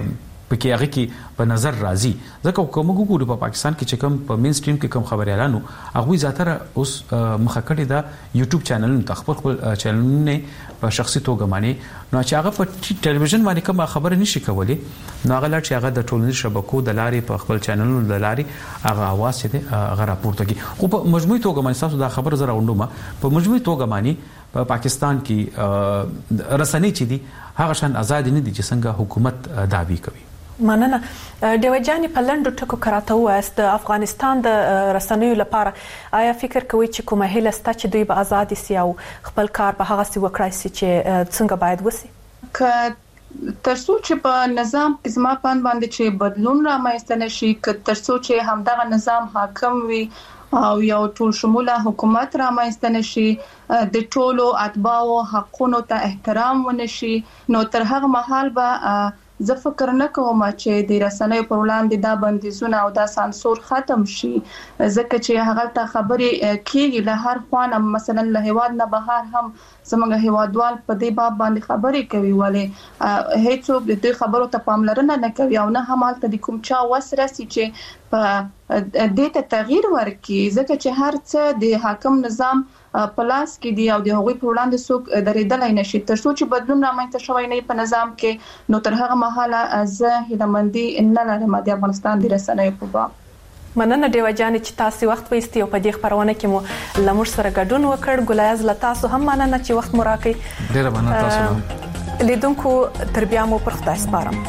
پکې هغه کې په نظر راځي. ځکه کوم وګورو په پاکستان کې چې کوم په مین سټریم کې کوم خبريالانو هغه زیاتره اوس مخه کړی دا یوټیوب چینلونو خپل چینلونه په شخصي توګه مانی نو چې هغه په ټلویزیون باندې کوم خبره نشي کولای نو هغه چې هغه د ټولنیزو شبکو د لارې په خپل چینلونو د لارې هغه اواز چې هغه راپورته کوي. خو په مجموعي توګه باندې تاسو دا خبر زره وندوم په مجموعي توګه باندې په پاکستان کې رسنۍ چې دي هغه شان آزاد نه دي چې څنګه حکومت دعوی کوي. مننه. ډیوه جاني په لندو ټکو کراته وایست د افغانستان د رسنیو لپاره آیا فکر کوي چې کومه هیله ستا چې دوی به آزاد سي او خپل کار په هغه سی وکړای سي چې څنګه باید وسی؟ ترڅو چې په نظام کې زما باندې چې بدلون رامنځته نشي ترڅو چې همدغه نظام حاکم وي او یو ټول شموله حکومت رامنځته نشي د ټولو اتباعو حقونو ته احترام ونشي نو تر هغه مهال به زه فکر نه کوم چې د رسنیو پر وړاندې دا بندیزونه او دا سانسور ختم شي ځکه چې هغه ته خبرې کیږي له هر خوانه مثلا له هیواد نه بهر هم زموږ هیوادوال په دې باب باندې خبرې کوي ولې هیڅوک د دې خبرو ته پاملرنه نه کوي او نه هم حالت د کوم چا وسره سي چې په دې ته تغییر ورکړي ځکه چې هر څه د حاکم نظام پلاس کې دی او د هغوی په وړاندې څوک درېدلای نشي ترڅو چې بدلون رامنځته شوی نه په نظام کې نو تر هغه مهاله زه هیلهمندي نه لرم د افغانستان د رسنیو په باب. مننه ډیوه جاني چې تاسو وخت وایستي او په دې خبرونه کې مو لمر سره ګډون وکړ. ګلایز له تاسو هم مننه چې وخت مو راکړی. ډیره مننه تاسو لیدونکو تر بیا مو پر خدای سپارم.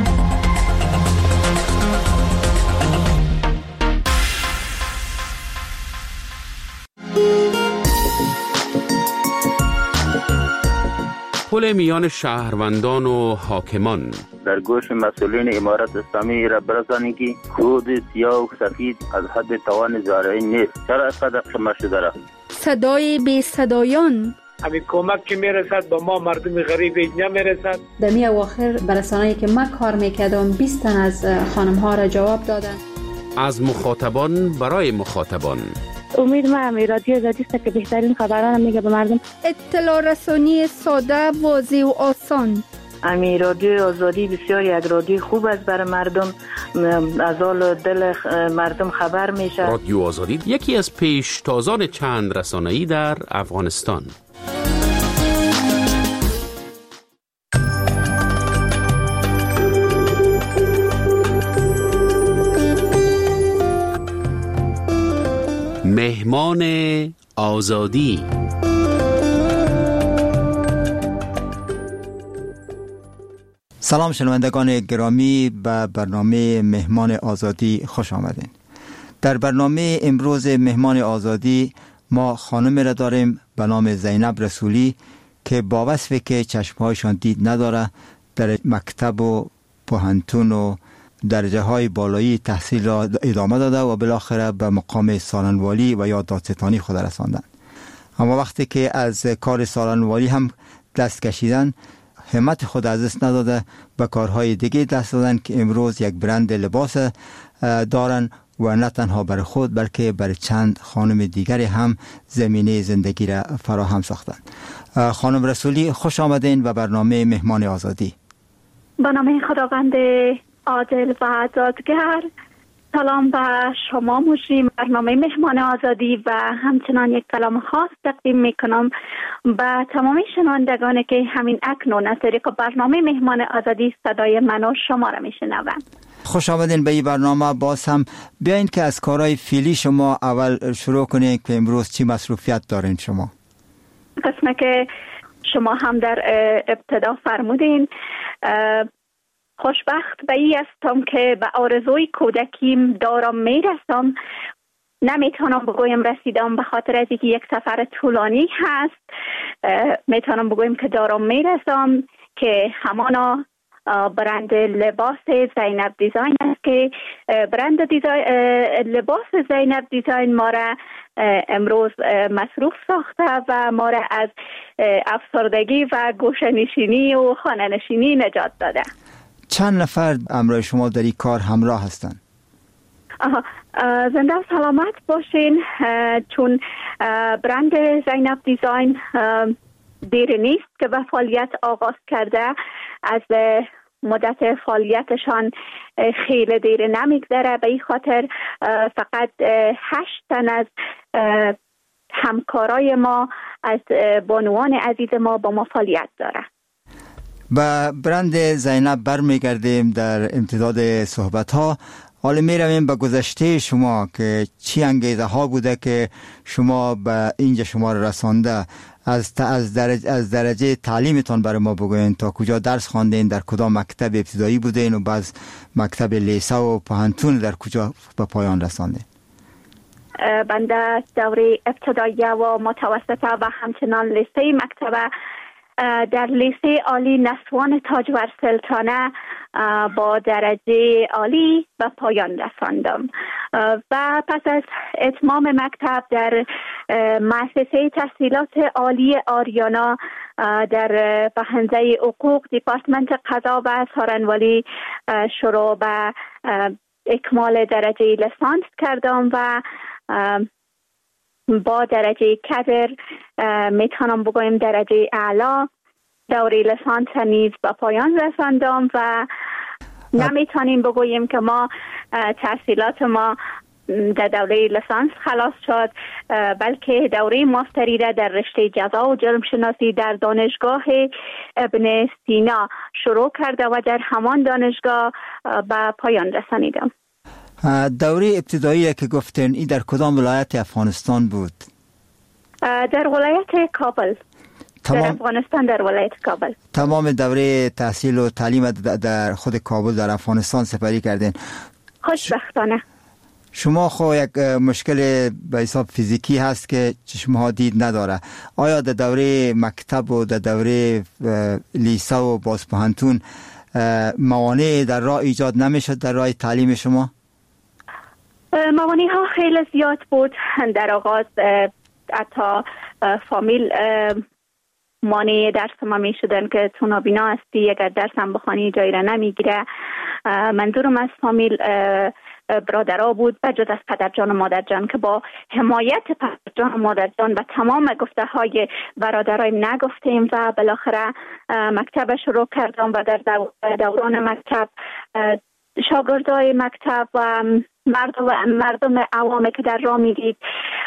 پل میان شهروندان و حاکمان در گوش مسئولین امارت اسلامی را برسانید که خود سیاه و سفید از حد توان زارعی نیست. چرا اینقدر خمه شده را؟ صدای بی صدایان همین کمک که میرسد با ما مردم غریب نمیرسد. در می اواخر برسانه‌ای که من کار میکردم 20 تن از خانم ها را جواب دادن. از مخاطبان برای مخاطبان. امید من رادیو آزادی است که بهترین خبران میگه به مردم. اطلاع رسانی ساده، واضح و آسان. امی رادیو آزادی بسیار یک رادیو خوب است برای مردم، از حال دل مردم خبر میشه. رادیو آزادی یکی از پیشتازان چند رسانه‌ای در افغانستان. مهمان آزادی. سلام شنوندگان گرامی، به برنامه مهمان آزادی خوش آمدین. در برنامه امروز مهمان آزادی ما خانم را داریم به نام زینب رسولی که با وصفی که چشمهایشان دید نداره در مکتب و پوهنتون و درجه های بالایی تحصیل را ادامه داده و بالاخره به مقام سالنوالی و یا دادستانی خود رساندند. اما وقتی که از کار سالنوالی هم دست کشیدن همت خود از دست نداده به کارهای دیگه دست دادن که امروز یک برند لباس دارن و نه تنها برای خود بلکه برای چند خانم دیگری هم زمینه زندگی را فراهم ساختند. خانم رسولی خوش آمدین به برنامه مهمان آزادی. به نام خداوند عادل و دادگر، سلام به شما مجری برنامه مهمان آزادی و همچنان یک سلام خاص تقدیم میکنم به تمامی شنوندگانی که همین اکنون از طریق برنامه مهمان آزادی صدای من و شما را میشنوند. خوش آمدین به این برنامه. باز هم بیاین که از کارهای فعلی شما اول شروع کنین که امروز چی مصروفیت دارین شما؟ قسمه که شما هم در ابتدا فرمودین، خوشبخت به این هستم که به آرزوی کودکیم دارم میرسم. نمیتونم بگویم رسیدم به خاطر از اینکه یک سفر طولانی هست. میتونم بگویم که دارم میرسم که همانا برند لباس زینب دیزاین است که برند لباس زینب دیزاین ما را امروز مصروف ساخته و ما را از افسردگی و گوشه‌نشینی و خانه‌نشینی نجات داده. چند نفر همراه شما در این کار همراه هستند؟ زنده و سلامت باشین، چون برند زینب دیزاین دیر نیست که به فعالیت آغاز کرده. از مدت فعالیتشان خیلی دیر نمیگذره. به این خاطر فقط 8 تن از همکارای ما از بانوان عزیز ما با ما فعالیت داره. با برند زینب برمیگردیم در امتداد صحبت ها. حالا می رویم به گذشته شما که چی انگیزه ها بوده که شما به اینجا شما را رسانده. از درجه تعلیمتان برای ما بگوین، تا کجا درس خواندین، در کدام مکتب ابتدایی بودین و بعد مکتب لیسه و پانتون در کجا به پایان رساندین؟ بنده دوره ابتدایی و متوسطه و همچنان لیسه مکتبه در لیسه عالی نسوان تاجور سلطانه با درجه عالی به پایان رساندم و پس از اتمام مکتب در مؤسسه تحصیلات عالی آریانا در بهنزه حقوق دیپارتمنت قضا و سارنوالی شروع به اکمال درجه لیسانس کردم و با درجه کدر میتونم بگویم درجه اعلا دوره لیسانس نیز به پایان رساندم و نمیتونیم بگوییم که ما تحصیلات ما در دوره لیسانس خلاص شد، بلکه دوره ماستری را در رشته جزا و جرم شناسی در دانشگاه ابن سینا شروع کرده و در همان دانشگاه به پایان رسانیدم. دوره ابتدایی که گفتین این در کدام ولایت افغانستان بود؟ در ولایت کابل. در افغانستان در ولایت کابل. تمام دوره تحصیل و تعلیم در خود کابل در افغانستان سپری کردین. خوشبختانه. شما خو یک مشکل به حساب فیزیکی هست که چشمها دید نداره. آیا در دوره مکتب و در دوره لیسه و بازپهنتون موانع در راه ایجاد نمیشد در راه تعلیم شما؟ موانع ها خیلی زیاد بود. در آغاز حتی فامیل مانع درس ما می شدن که تو نابینا هستی، اگر درس هم بخوانی جایی را نمیگیره. منظورم از فامیل برادرها بود بجز از پدرجان و مادرجان که با حمایت پدرجان و مادرجان و تمام گفته های برادرای نگفتیم و بالاخره مکتب شروع کردم و در دوران مکتب شاگردای مکتب و مردم عوامی که در راه میدید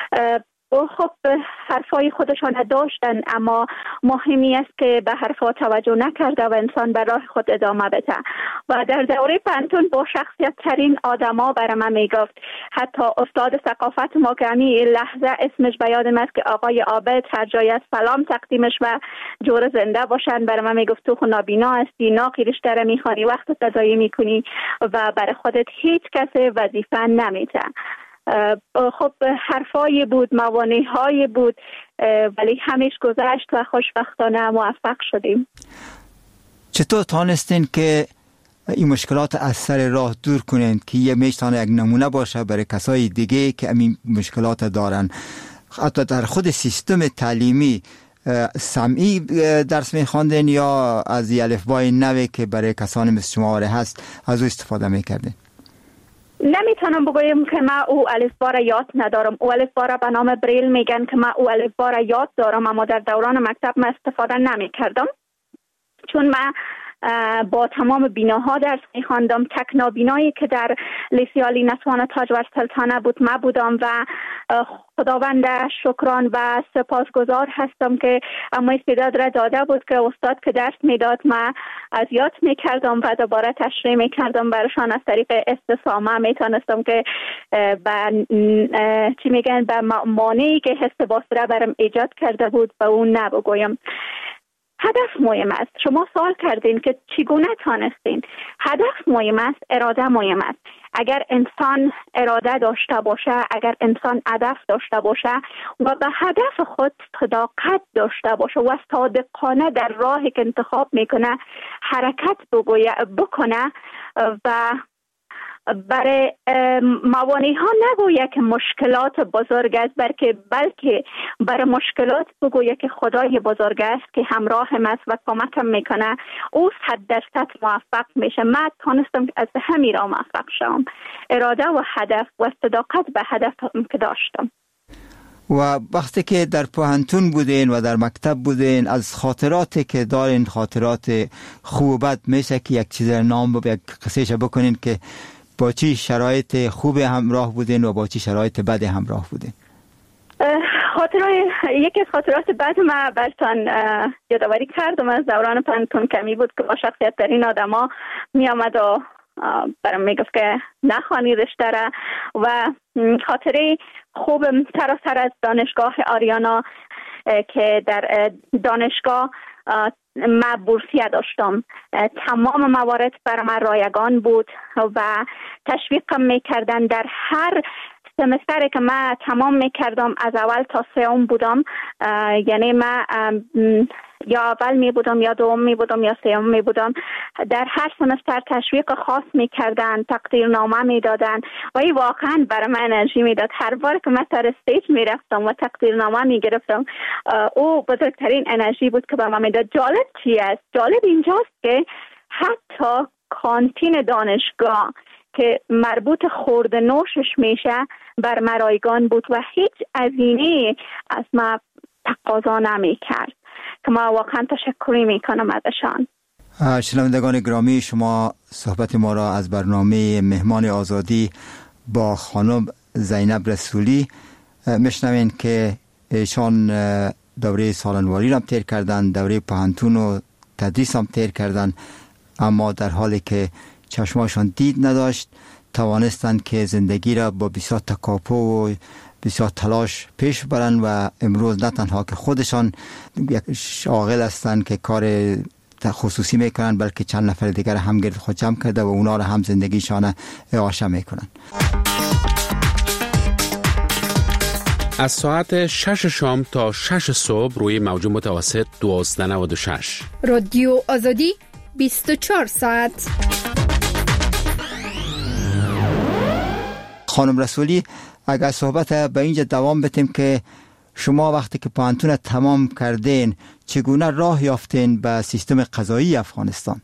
خب حرفای خودشان داشتن، اما مهمی است که به حرفا توجه نکرده و انسان به راه خود ادامه بده. و در دوره پانتون با شخصیت ترین آدما برام میگفت، حتی استاد ثقافت ما که همین لحظه اسمش به یادم است که آقای عابد، هر جای از سلام تقدیمش و جور زنده باشن، برام میگفت تو نابینا هستی، ناقی رشته را میخوانی، وقت تضایع میکنی و برای خودت هیچ کس وظیفه نمیده. خب حرفای بود، موانع‌های بود، ولی همیش گذشت و خوشبختانه موفق شدیم. چطور تانستین که این مشکلات از سر راه دور کنین که یه میشتانه یک نمونه باشه برای کسای دیگه که این مشکلات دارن؟ حتی در خود سیستم تعلیمی سمعی درس میخواندین یا از الفبای نوی که برای کسان مثل شما هست از او استفاده میکردین؟ نمیتونم بگویم که من او الفبا را یاد ندارم. او الفبا را به نام بریل میگن که من او الفبا را یاد دارم، اما در دوران مکتب من استفاده نمیکردم، چون من با تمام بیناها درس میخواندم. تک نابینایی که در لیسه عالی نسوان تاجور سلطانه بود من بودم و خداوند شکران و سپاسگزار هستم که اما استعداد را داده بود که استاد که درس میداد من اذیت میکردم و دوباره تشریح میکردم برشان. از طریق استسامه میتونستم که چی میگن به مانعی که حس باسره برم ایجاد کرده بود به اون نبگویم. هدف مهم است. شما سوال کردین که چگونه تانستین. هدف مهم است، اراده مهم است. اگر انسان اراده داشته باشه، اگر انسان هدف داشته باشه و به هدف خود صداقت داشته باشه و صادقانه در راهی که انتخاب میکنه حرکت بکنه و برای موانع ها نگویه که مشکلات بزرگ است، بلکه برای مشکلات بگویه که خدای بزرگ است که همراهم است و کمکم میکنه، او 100% موفق میشه. من تانستم از همین را موفق شدم، اراده و هدف و صداقت به هدف که داشتم. و وقتی که در پوهنتون بودین و در مکتب بودین، از خاطراتی که دارین، خاطرات خوب و بد، میشه که یک چیز نام یک قصهش بکنین که با چی شرایط خوب همراه بودین و با چی شرایط بد همراه بودین؟ یکی از خاطرات بد ما براتون یادآوری کردم از دوران پوهنتون کمی بود که با شخصیت ترین آدما می آمد و برام میگفت که نخوانیدش داره. و خاطره خوب سراسر از دانشگاه آریانا که در دانشگاه من بورسیه داشتم، تمام موارد برای من رایگان بود و تشویقم میکردن. در هر سمستری که من تمام میکردم، از اول تا سوم بودم، یعنی من یا اول می بودم یا دوم می بودم یا سوم می بودم، در هر سمستر تشویق خاص میکردن، تقدیرنامه میدادن و این واقعا برای من انرژی میداد. هر بار که من سر استیج میرفتم و تقدیرنامه میگرفتم، او بزرگترین انرژی بود که به من میداد. جالب چی است؟ جالب اینجاست که حتی کانتین دانشگاه که مربوط خورد نوشش میشه بر من رایگان بود و هیچ هزینه از ما تقاضا نمیکرد که ما واقعا تشکری میکنم ازشان. شنوندگان گرامی، شما صحبت ما را از برنامه مهمان آزادی با خانم زینب رسولی میشنوین که ایشان دوره سالنواری را تیر کردن، دوره پوهنتون و تدریس هم تیر کردن، اما در حالی که چشماشان دید نداشت توانستند که زندگی را با بسیار تکاپو و بسیار تلاش پیش برن و امروز نه تنها که خودشان یک شاغل هستند که کار خصوصی میکنن، بلکه چند نفر دیگر هم گرد خود جمع کرده و اونا را هم زندگیشان اعاشه میکنن. از ساعت 6 شام تا 6 صبح روی موج متوسط 1296 رادیو آزادی 24 ساعت. خانم رسولی، اگر صحبت به اینجا دوام بتیم که شما وقتی که پوهنتون تمام کردین چگونه راه یافتین به سیستم قضایی افغانستان؟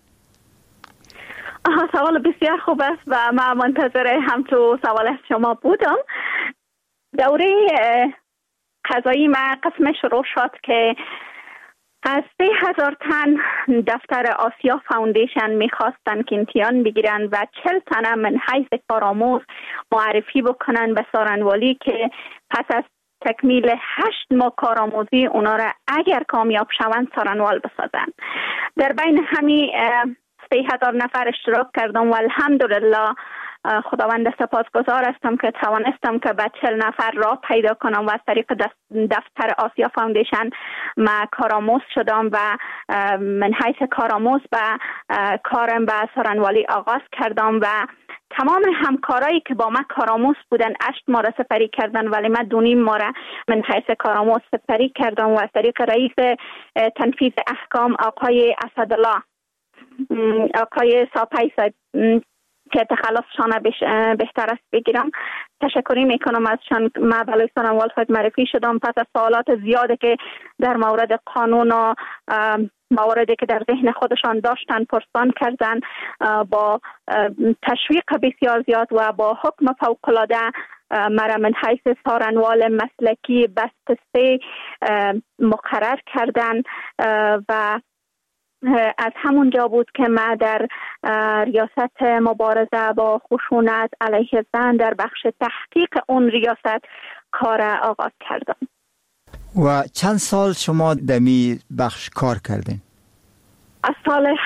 سوال بسیار خوب است و من منتظر همچون سوال از شما بودم. دوره قضایی من قسم شروع شد که از 3,000 تن دفتر آسیا فاوندیشن میخواستن که امتحان بگیرن و 40 تن من حیث کارآموز معرفی بکنن به سارنوالی که پس از تکمیل 8 ماه کارآموزی اونا را اگر کامیاب شوند سارنوال بسازن. در بین همین 3,000 نفر اشتراک کردم و الحمدلله خداوند سپاسگزار هستم که توانستم که به 40 نفر راه پیدا کنم و از طریق دفتر آسیا فاوندیشن من کارآموز شدم و من حیث کارآموز به کارم به سارنوالی آغاز کردم و تمام همکارایی که با من کارآموز بودن 8 ماه را سپری کردن، ولی من 2.5 ماه را من حیث کارآموز سپری کردم و از طریق رئیس تنفیذ احکام آقای اسدالله، آقای ساپای که تخلصشان بهتر است بگیرم، تشکری میکنم ازشان. من بالای سارنوال معرفی شدم پس از سوالات زیاده که در مورد قانون و مواردی که در ذهن خودشان داشتن پرسان کردن، با تشویق بسیار زیاد و با حکم فوق‌العاده مرا من حیث سارنوال مسلکی بست 3 مقرر کردن و از همون جا بود که من در ریاست مبارزه با خشونت علیه زن در بخش تحقیق اون ریاست کار آغاز کردم. و چند سال شما دمی بخش کار کردین؟ از سال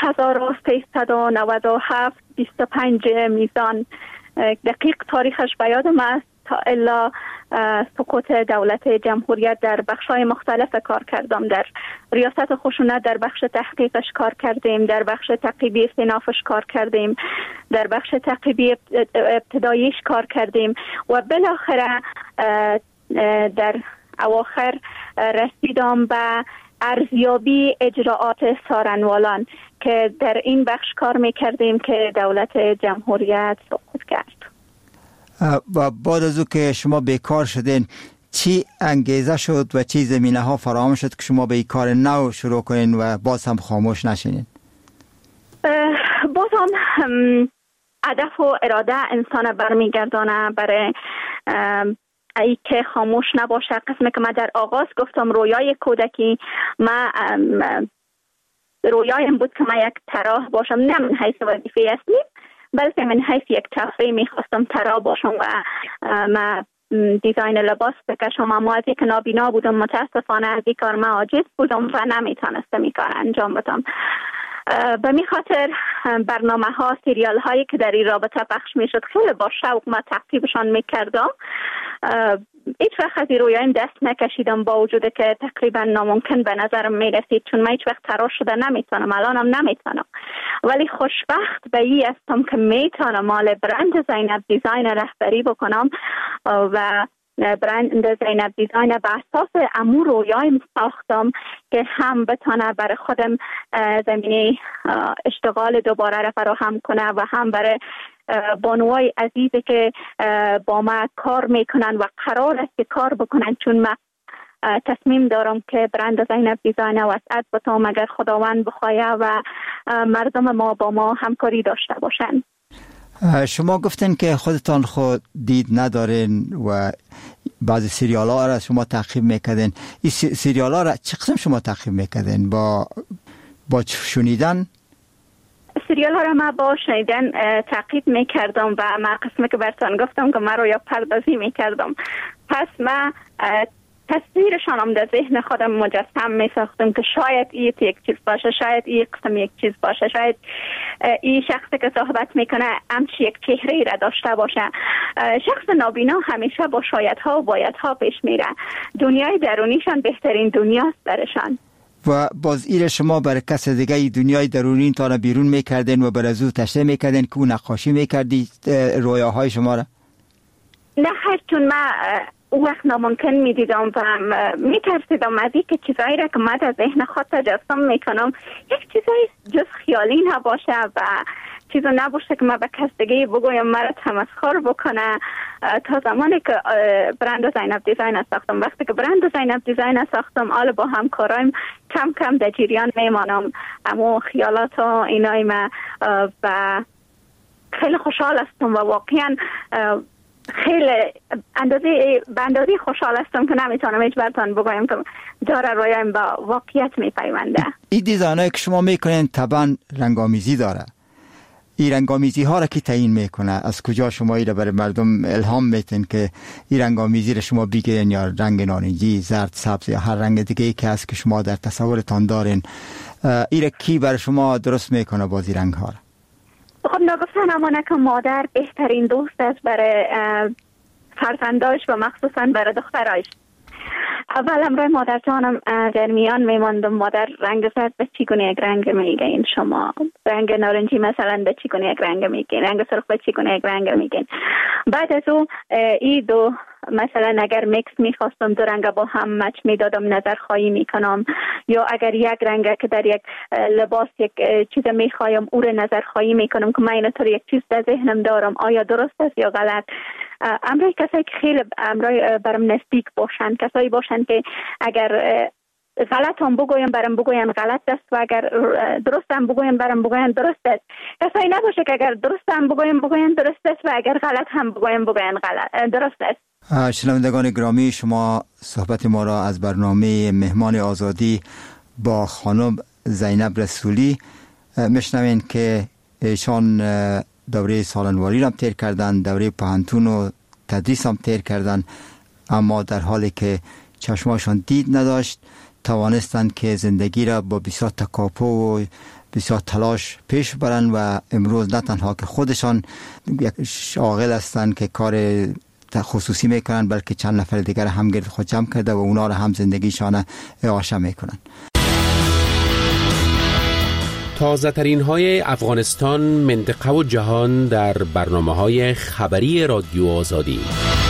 1397 25 میزان، دقیق تاریخش به یادم است، تا الا سقوط دولت جمهوریت در بخش‌های مختلف کار کردم. در ریاست خشونت در بخش تحقیقش کار کردیم، در بخش تعقیبی استینافش کار کردیم، در بخش تعقیبی ابتداییش کار کردیم و بالاخره در اواخر رسیدم به ارزیابی اجراعات سارنوالان که در این بخش کار میکردیم که دولت جمهوریت سقوط کرد. و بعد از او که شما بیکار شدین چی انگیزه شد و چی زمینه ها فراهم شد که شما به این کار نو شروع کنین و باز هم خاموش نشینین؟ باز هم هدف و اراده انسان برمیگردانه برای ای که خاموش نباشه. قسمی که من در آغاز گفتم رویای کودکی، من رویایم بود که من یک طراح باشم، نه من حیث وظیفه اصلی بلکه من حیث یک تفریح میخواستم طراح باشم و من دیزاین لباس بکشم. اما از یک نابینا بودم، متاسفانه از این کار من عاجز بودم و نمیتونستم این کار انجام بدم. به می خاطر برنامه ها، سریال هایی که در این رابطه پخش می شد خیلی با شوق ما تعقیبشان می کردم. هیچ وقت از این رویایم دست نکشیدم، با وجود که تقریبا ناممکن به نظرم می رسید، چون من هیچ وقت طراح شده نمیتونم، الانم نمیتونم. ولی خوشبخت به این هستم که میتونم مال برند زینب دیزاین رهبری بکنم و برند زینب دیزاین به اساس امور رویایم ساختم که هم بتونه برای خودم زمینه اشتغال دوباره را فراهم کنه و هم برای بانوای عزیزی که با ما کار میکنن و قرار است که کار بکنن، چون من تصمیم دارم که برند زینب دیزاین وسعت بتوم اگر خداوند بخواه و مردم ما با ما همکاری داشته باشن. شما گفتین که خودتان خود دید ندارین و بعضی سریال ها را شما تعقیب میکردین. این سریال ها را چه قسم شما تعقیب میکردین؟ با شنیدن؟ سریال ها را ما با شنیدن تعقیب میکردم و من قسمی که براتون گفتم که من رویا پردازی میکردم. پس من تصویرشان هم در ذهن خودم مجسم می ساختم که شاید این یک چیز باشه، شاید این قسم یک چیز باشه، شاید این شخصی که صحبت میکنه همچی یک چهره را داشته باشه. شخص نابینا همیشه با شایدها و بایدها پیش میره. دنیای درونیشان بهترین دنیاست برشان. و باز ایره شما برای کس دیگه دنیای درونی تا بیرون میکردین و برای زو تشریح میکردین که اون نقاشی میکردی رویاهای شما را؟ نه، چون من اون وقت ناممکن میدیدم و میترسیدم از این که چیزایی را که من در ذهن خود تجسم میکنم یک چیزایی جز خیالی نباشه و چیزی نباشه که من به کس دیگه بگویم مرا تمسخر بکنه. تا زمانی که برند زینب دیزاین ساختم، وقتی که برند زینب دیزاین ساختم آل با همکارایم کم کم در جریان میمانم اما خیالات و اینای من و خیلی خوشحال هستم و واقعا خیلی به اندازه خوشحال هستم که نمیتونم هیچ براتون بگویم که داره رویایم با واقعیت میپیونده. این دیزاینایی که شما میکنین طبعا رنگامیزی داره. این رنگامیزی ها را کی تعیین میکنه؟ از کجا شما ایره برای مردم الهام میتین که این رنگامیزی را شما بگیرین، یا رنگ نارنجی، زرد، سبز یا هر رنگ دیگه ای که هست که شما در تصورتان دارین؟ ایره کی برای شما درست میکنه بازی رنگ ها را؟ خب نگفتن امانه که مادر بهترین دوست است برای فرزنداش و مخصوصا برای دخترایش. اول امروی مادر جانم در میان میماندم مادر رنگ زرد به چیگونه یک رنگ میگین، شما رنگ نارنجی مثلا به چیگونه یک رنگ میگین، رنگ سرخ به چیگونه یک رنگ میگین. بعد از او ای دو مثلا اگر میکس میخواستم دو رنگ با هم مچ میدادم نظر خواهی میکنم، یا اگر یک رنگ که در یک لباس یک چیز میخوایم او رو نظر خواهی میکنم که من اینطور یک چیز در ذهنم دارم آیا درست است یا غلط. امروی کسایی که خیلی امروی برام نزدیک باشن، کسایی باشن که اگر غلط هم بگویم برام بگوین غلط است و اگر درست هم بگویم برام بگوین درست است. کسایی نباشه که اگر درست هم بگوین درست است و اگر غلط هم بگوین غلط درست است. شنوندگان گرامی، شما صحبت ما را از برنامه مهمان آزادی با خانم زینب رسولی میشنوین که ایشان دوره سالنواری را تیر کردن، دوره پهنتون و تدریس هم تیر کردن، اما در حالی که چشماشان دید نداشت توانستند که زندگی را با بسیار تکاپو و بسیار تلاش پیش برن و امروز نه تنها که خودشان یک شاغل هستند که کار خصوصی میکنن بلکه چند نفر دیگر هم گرد خود جمع کرده و اونا را هم زندگیشان اعاشه میکنن. تازه ترین های افغانستان، منطقه و جهان در برنامه های خبری رادیو آزادی.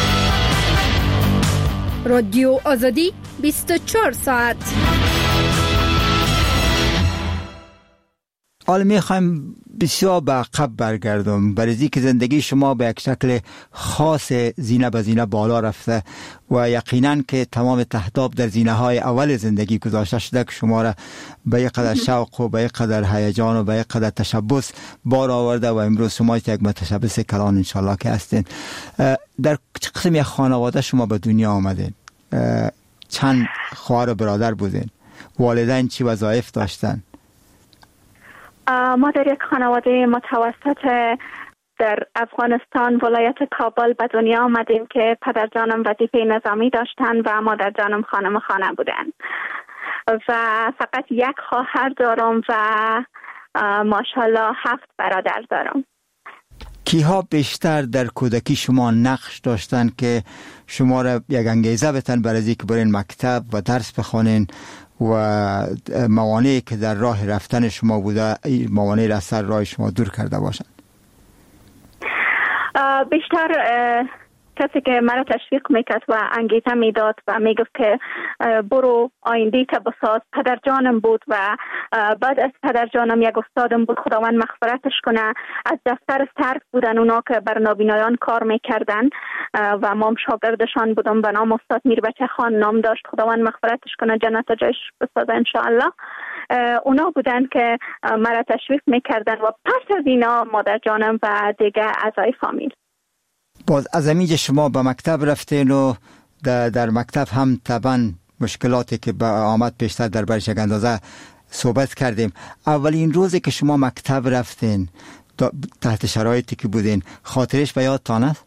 رادیو آزادی 24 ساعت. حالا میخوایم بسیار به عقب برگردم، برای که زندگی شما به یک شکل خاص زینه به زینه بالا رفته و یقینا که تمام تهداب در زینه های اول زندگی گذاشته شده که شما را به یک قدر شوق و به یک قدر هیجان و به یک قدر تشبث بار آورده و امروز شما یک متشبث کلان انشالله که هستین. در چه قسم یک خانواده شما به دنیا آمدین؟ چند خواهر و برادر بودین؟ والدین چی وظایف داشتن؟ ما در یک خانواده متوسط در افغانستان ولایت کابل به دنیا آمدیم که پدر جانم وظیفه نظامی داشتن و مادر جانم خانم خانه بودن و فقط یک خواهر دارم و ماشاءالله 7 برادر دارم. کیها بیشتر در کودکی شما نقش داشتن که شما را یک انگیزه بتن برای اینکه برین مکتب و درس بخونین و موانعی که در راه رفتن شما بوده موانعی را سر راه شما دور کرده باشند؟ بیشتر کسی که مرا تشویق میکرد و انگیزه میداد و میگفت که برو آینده که بساز پدر جانم بود و بعد از پدر جانم یک استادم بود، خداوند مغفرتش کنه. از دفتر سرک بودن اونا که بر نابینایان کار میکردن و ما شاگردشان بودم، به نام استاد میربچه خان نام داشت، خداوند مغفرتش کنه، جنت جایش بسازه انشاءالله. اونا بودن که مرا تشویق میکردن و پس از اینا مادر جانم و دیگه اعضای فامیل. باز از اینجا شما به مکتب رفتین و در مکتب هم طبعا مشکلاتی که به آمد پیشتر در برش یک اندازه صحبت کردیم. اولین روزی که شما مکتب رفتین تحت شرایطی که بودین خاطرش به یادتان است؟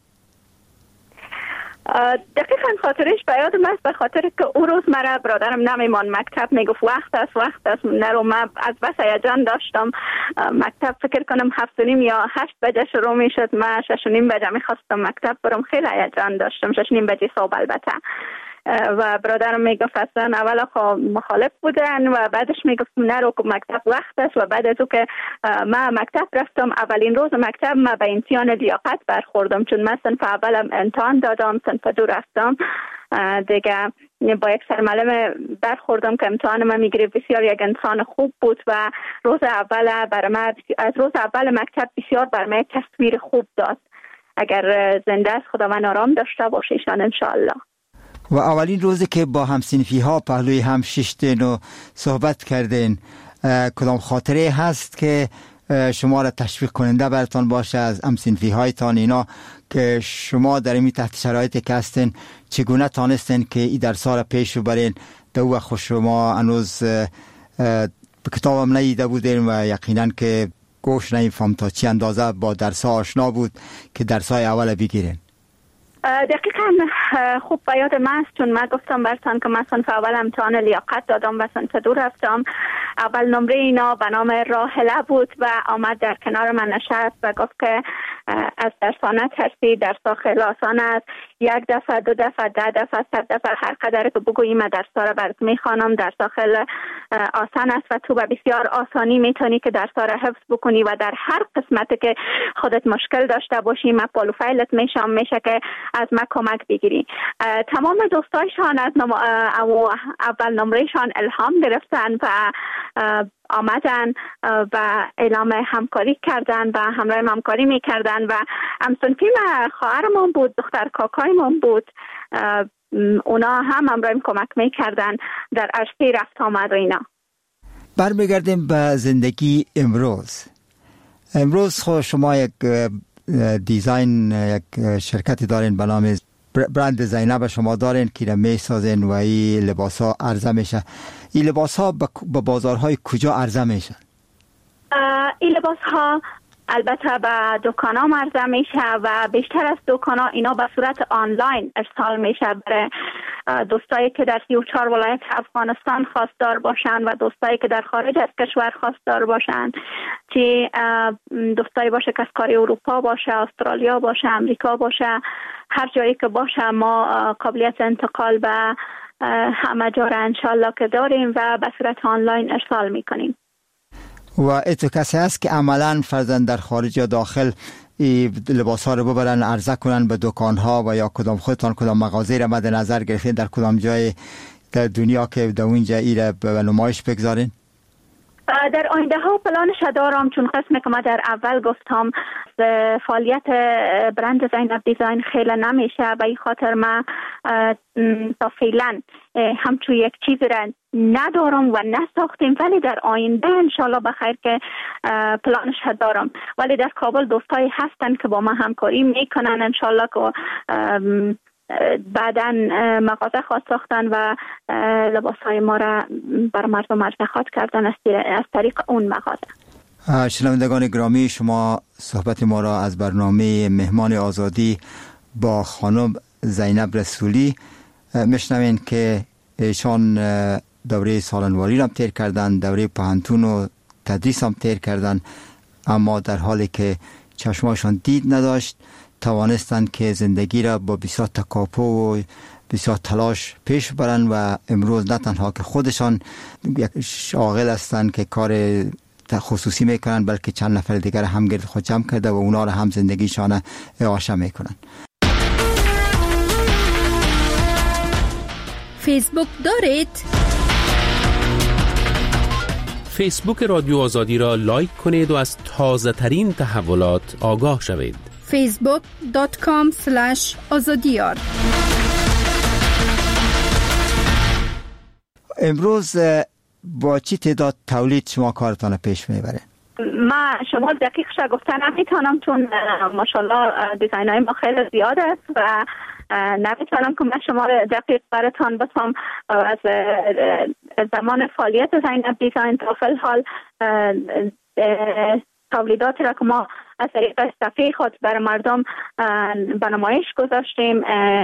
دقیقاً خاطرش به یادم است، به خاطر که اون روز مرا برادرم نمیمان مکتب، میگفت وقت است نرو. من از بس هیجان داشتم مکتب، فکر کنم 7:30 یا 8 بجه شروع میشد، من 6:30 بجه میخواستم مکتب برم، خیلی هیجان داشتم. 6:30 بجه صبح البته. و برادرم میگفت اصلا اولا مخالف بودن و بعدش میگفتم نرو که مکتب وقت است. و بعد از او که من مکتب رفتم، اولین روز مکتب من به امتحان لیاقت برخوردم، چون من صنف اولم امتحان دادم، صنف 2 رفتم دیگه با یک سرمعلم برخوردم که امتحان من میگیره. بسیار یک انسان خوب بود و روز اول برای من از روز اول مکتب بسیار برای من تصویر خوب داد. اگر زنده است خداوند آرام داشته باشه ایشان انشاءالله. و اولین روزی که با همسنفی ها پهلوی هم شیشتین و صحبت کردین، کدام خاطره هست که شما را تشویق کننده براتان باشه از همسنفی هایتان اینا که شما در این تحت شرایطی که هستین چگونه تانستین که این درس‌ها را پیش ببرین؟ دو وقت شما هنوز به کتابم نیده بودین و یقینا که گوش نمیفهم تا چی اندازه با درس‌ها آشنا بود که درس‌های اول بگیرین. دقیقاً خوب به یاد من است، چون من گفتم برتان که من صنف اول امتحان لیاقت دادم و صنف 2 رفتم. اول نمره اینا به نام راحله بود و آمد در کنار من نشست و گفت که از درسانه ترسی، درسا خیلی آسان است، 1 دفعه 2 دفعه 10 دفعه 100 دفعه هر قدر که بگویی من درسا را برات میخوانم. درسا خیلی آسان است و تو به بسیار آسانی میتونی که درسا را حفظ بکنی و در هر قسمتی که خودت مشکل داشته باشی من پالو فایلت میشم، میشه که از من کمک بگیری. تمام دوستایشان از اول نمرهشان الهام گرفتن و آمدن و اعلام همکاری کردن و همراه همکاری میکردن و همسنفی خواهرمون بود، دختر کاکایمون بود، اونا هم همراه کمک میکردن در عرصه رفت آمد و اینا. برمیگردیم به زندگی امروز. خود شما یک دیزاین، یک شرکتی دارین به نام برند زینب شما دارین که را میسازین و این لباس ها عرضه میشه. این لباس ها به بازارهای کجا عرضه میشن؟ این لباس ها البته به دکان ها عرضه میشه و بیشتر از دکان ها اینا به صورت آنلاین ارسال میشه برای دوستایی که در 34 ولایت افغانستان خواستار باشن و دوستایی که در خارج از کشور خواستار باشن، چه دوستایی باشه که از کاری اروپا باشه، استرالیا باشه، امریکا باشه، هر جایی که باشه ما قابلیت انتقال به همه جا را انشالله که داریم و به صورت آنلاین ارسال میکنیم. و اتو کسی هست که عملاً فرزند در خارج یا داخل لباس ها رو ببرن عرضه کنن به دکان ها و یا کدام خودتان کدام مغازه را مد نظر گرفتین در کدام جای در دنیا که در اونجا ایره به نمایش بگذارین؟ در آینده ها پلانش دارم، چون قسمی که ما در اول گفتم فعالیت برند زینب دیزاین خیلی نمیشه، به این خاطر ما تا فعلا همچون یک چیز را ندارم و نساختیم، ولی در آینده انشالله بخیر که پلانش دارم. ولی در کابل دوستایی هستن که با ما همکاری میکنن، انشالله که بعداً مغازه خواست ساختن و لباسهای ما را بر مردم ارتقاط کردن از طریق اون مغازه. شنوندگان گرامی، شما صحبت ما را از برنامه مهمان آزادی با خانم زینب رسولی میشنوین که ایشان دوره سالنواری را تیر کردن، دوره پهنتون و تدریس هم تیر کردن، اما در حالی که چشماشان دید نداشت توانستند که زندگی را با بسیار تکاپو و بسیار تلاش پیش برن و امروز نه تنها که خودشان یک شاغل هستند که کار خصوصی میکنن، بلکه چند نفر دیگر هم گرد خود جمع کرده و اونا را هم زندگیشان اعاشه میکنن. فیسبوک دارید؟ فیسبوک رادیو آزادی را لایک کنید و از تازه ترین تحولات آگاه شوید. facebook.com/azadiyar. امروز با چی تعداد تولید شما کارتان پیش میبره؟ ما شما دقیق شا گفتن نمیتونم، چون ماشاءالله دیزاین های ما خیلی زیاد است و نمیتونم که من شما دقیق براتان بتونم از زمان فعالیت زینب دیزاین تا فی الحال تولیدات را که ما از طریق صفحه خود بر مردم به نمایش گذاشتیم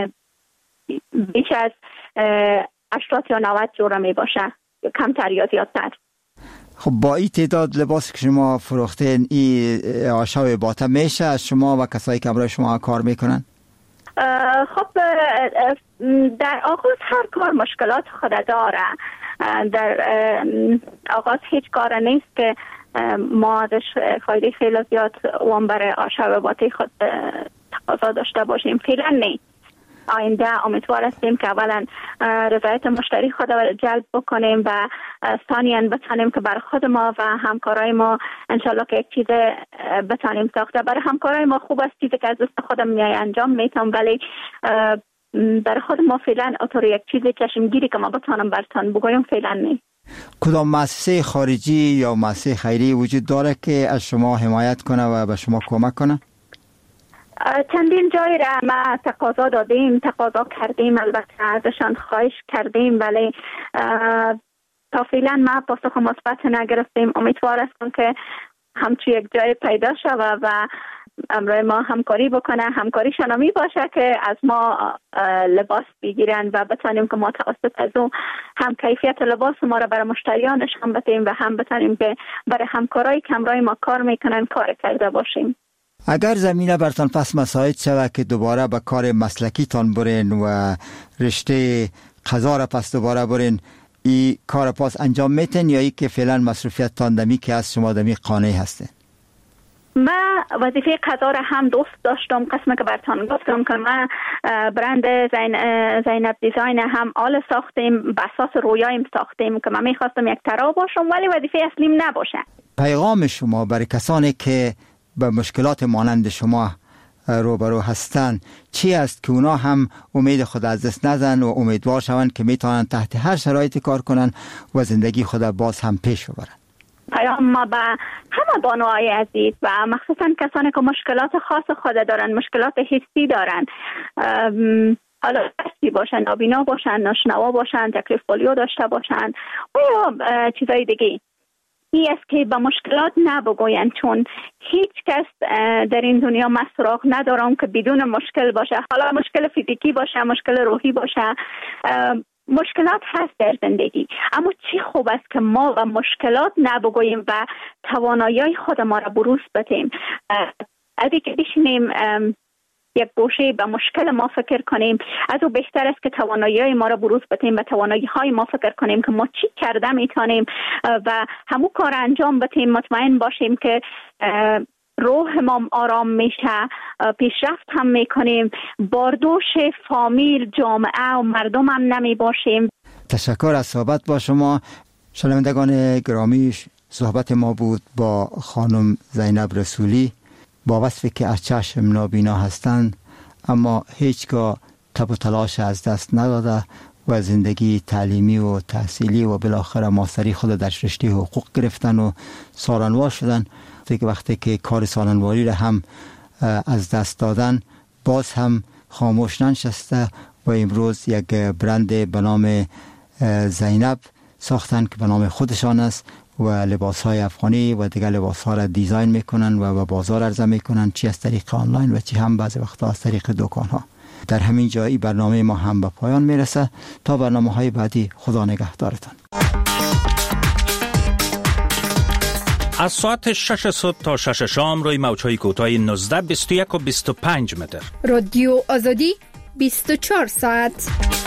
بیش از 80 یا 90 جوره می باشه، کمتر یا زیادتر. خب با این تعداد لباس که شما فروختین این آشا و باطه میشه از شما و کسایی که برای شما کار میکنن؟ خب در آغاز هر کار مشکلات خود داره. در آغاز هیچ کار نیست که ما ازش فایده خیلی زیاد وام برای آشا و باطه خود تقاضا داشته باشیم، فعلا نیست. آینده امیدوار هستیم که اولا رضایت مشتری خود را جلب بکنیم و ثانیاً بتانیم که برای خود ما و همکارای ما انشالله که یک چیز بتانیم ساخته. برای همکارای ما خوب است چیزی که از دست خودم میای انجام میتونم، ولی برای خود ما فعلا اطور یک چیز چشمگیری که ما بتانم برتان بگویم فعلا نیست. کدام مؤسسه خارجی یا مؤسسه خیری وجود داره که از شما حمایت کنه و به شما کمک کنه؟ چندین جای را ما تقاضا دادیم، تقاضا کردیم، البته ازشان خواهش کردیم، ولی تا فعلا ما پاسخ مثبت نگرفتیم. امیدوار هستم که همچون یک جای پیدا شود و امروز ما همکاری بکنه، همکاریشان می باشه که از ما لباس بگیرن و بتانیم که ما توسط از اون هم کیفیت لباس ما را برای مشتریانش هم بدیم و هم بتانیم که برای همکارایی که امروز ما کار میکنن کار کرده باشیم. اگر زمینه برتان پس مساعد شود که دوباره به کار مسلکی تان برین و رشته قضا را پس دوباره برین، این کار پاس انجام میتین یا ای که فعلا مصروفیت تان دمی که از شما دمی قانع هستین؟ ما وظیفه قضا را هم دوست داشتم، قسمه که برتان گفتم که ما برند زینب دیزاین هم آل ساختیم، به اساس رویایم ساختیم که من میخواستم یک طراح باشم ولی وظیفه اصلیم نباشه. پیغام شما برای کسانی که به مشکلات مانند شما روبرو هستند چی است که اونا هم امید خود از دست نزن و امیدوار شوند که میتونن تحت هر شرایطی کار کنن و زندگی خود باز هم پیش ببرن؟ پیام ما به همه بانوهای عزیز و مخصوصا کسانی که مشکلات خاص خود دارن، مشکلات حسی دارن، حالا دستی باشن، نابینا باشن، ناشنوا باشن، تکلیف پولیو داشته باشن و یا چیزای دیگه، این است که به مشکلات نبگوین، چون هیچ کس در این دنیا من سراغ ندارم که بدون مشکل باشه، حالا مشکل فیزیکی باشه، مشکل روحی باشه، مشکلات هست در زندگی، اما چی خوب است که ما به مشکلات نبگوییم و توانایی خود ما را بروز بدیم. اگه که بشینیم یک گوشه به مشکل ما فکر کنیم، از او بهتر است که توانایی ما را بروز بدیم و توانایی های ما فکر کنیم که ما چی کرده میتونیم و همون کار انجام بدیم. مطمئن باشیم که روح ما آرام میشه، پیشرفت هم میکنیم، باردوش فامیل، جامعه و مردم هم نمی باشیم. تشکر از صحبت با شما. شنوندگان گرامی، صحبت ما بود با خانم زینب رسولی با وصفی که از چشم نابینا هستند اما هیچگاه تب و تلاش از دست نداده و زندگی تعلیمی و تحصیلی و بالاخره ماستری خود در رشته حقوق گرفتن و سالنوار شدن. وقتی که کار سالنواری را هم از دست دادن باز هم خاموش ننشسته و امروز یک برند به نام زینب ساختن که به نام خودشان است و لباس‌های افغانی و دیگر لباس‌ها را دیزاین میکنن و به بازار عرضه میکنن، چی از طریق آنلاین و چی هم بعضی وقتا از طریق دکان‌ها. در همین جایی برنامه ما هم به پایان میرسه. تا برنامه‌های بعدی خدا نگهدارتان. از ساعت 6 صبح تا 6 شام روی موج‌های کوتاه 19، 21 و 25 متر. رادیو آزادی 24 ساعت.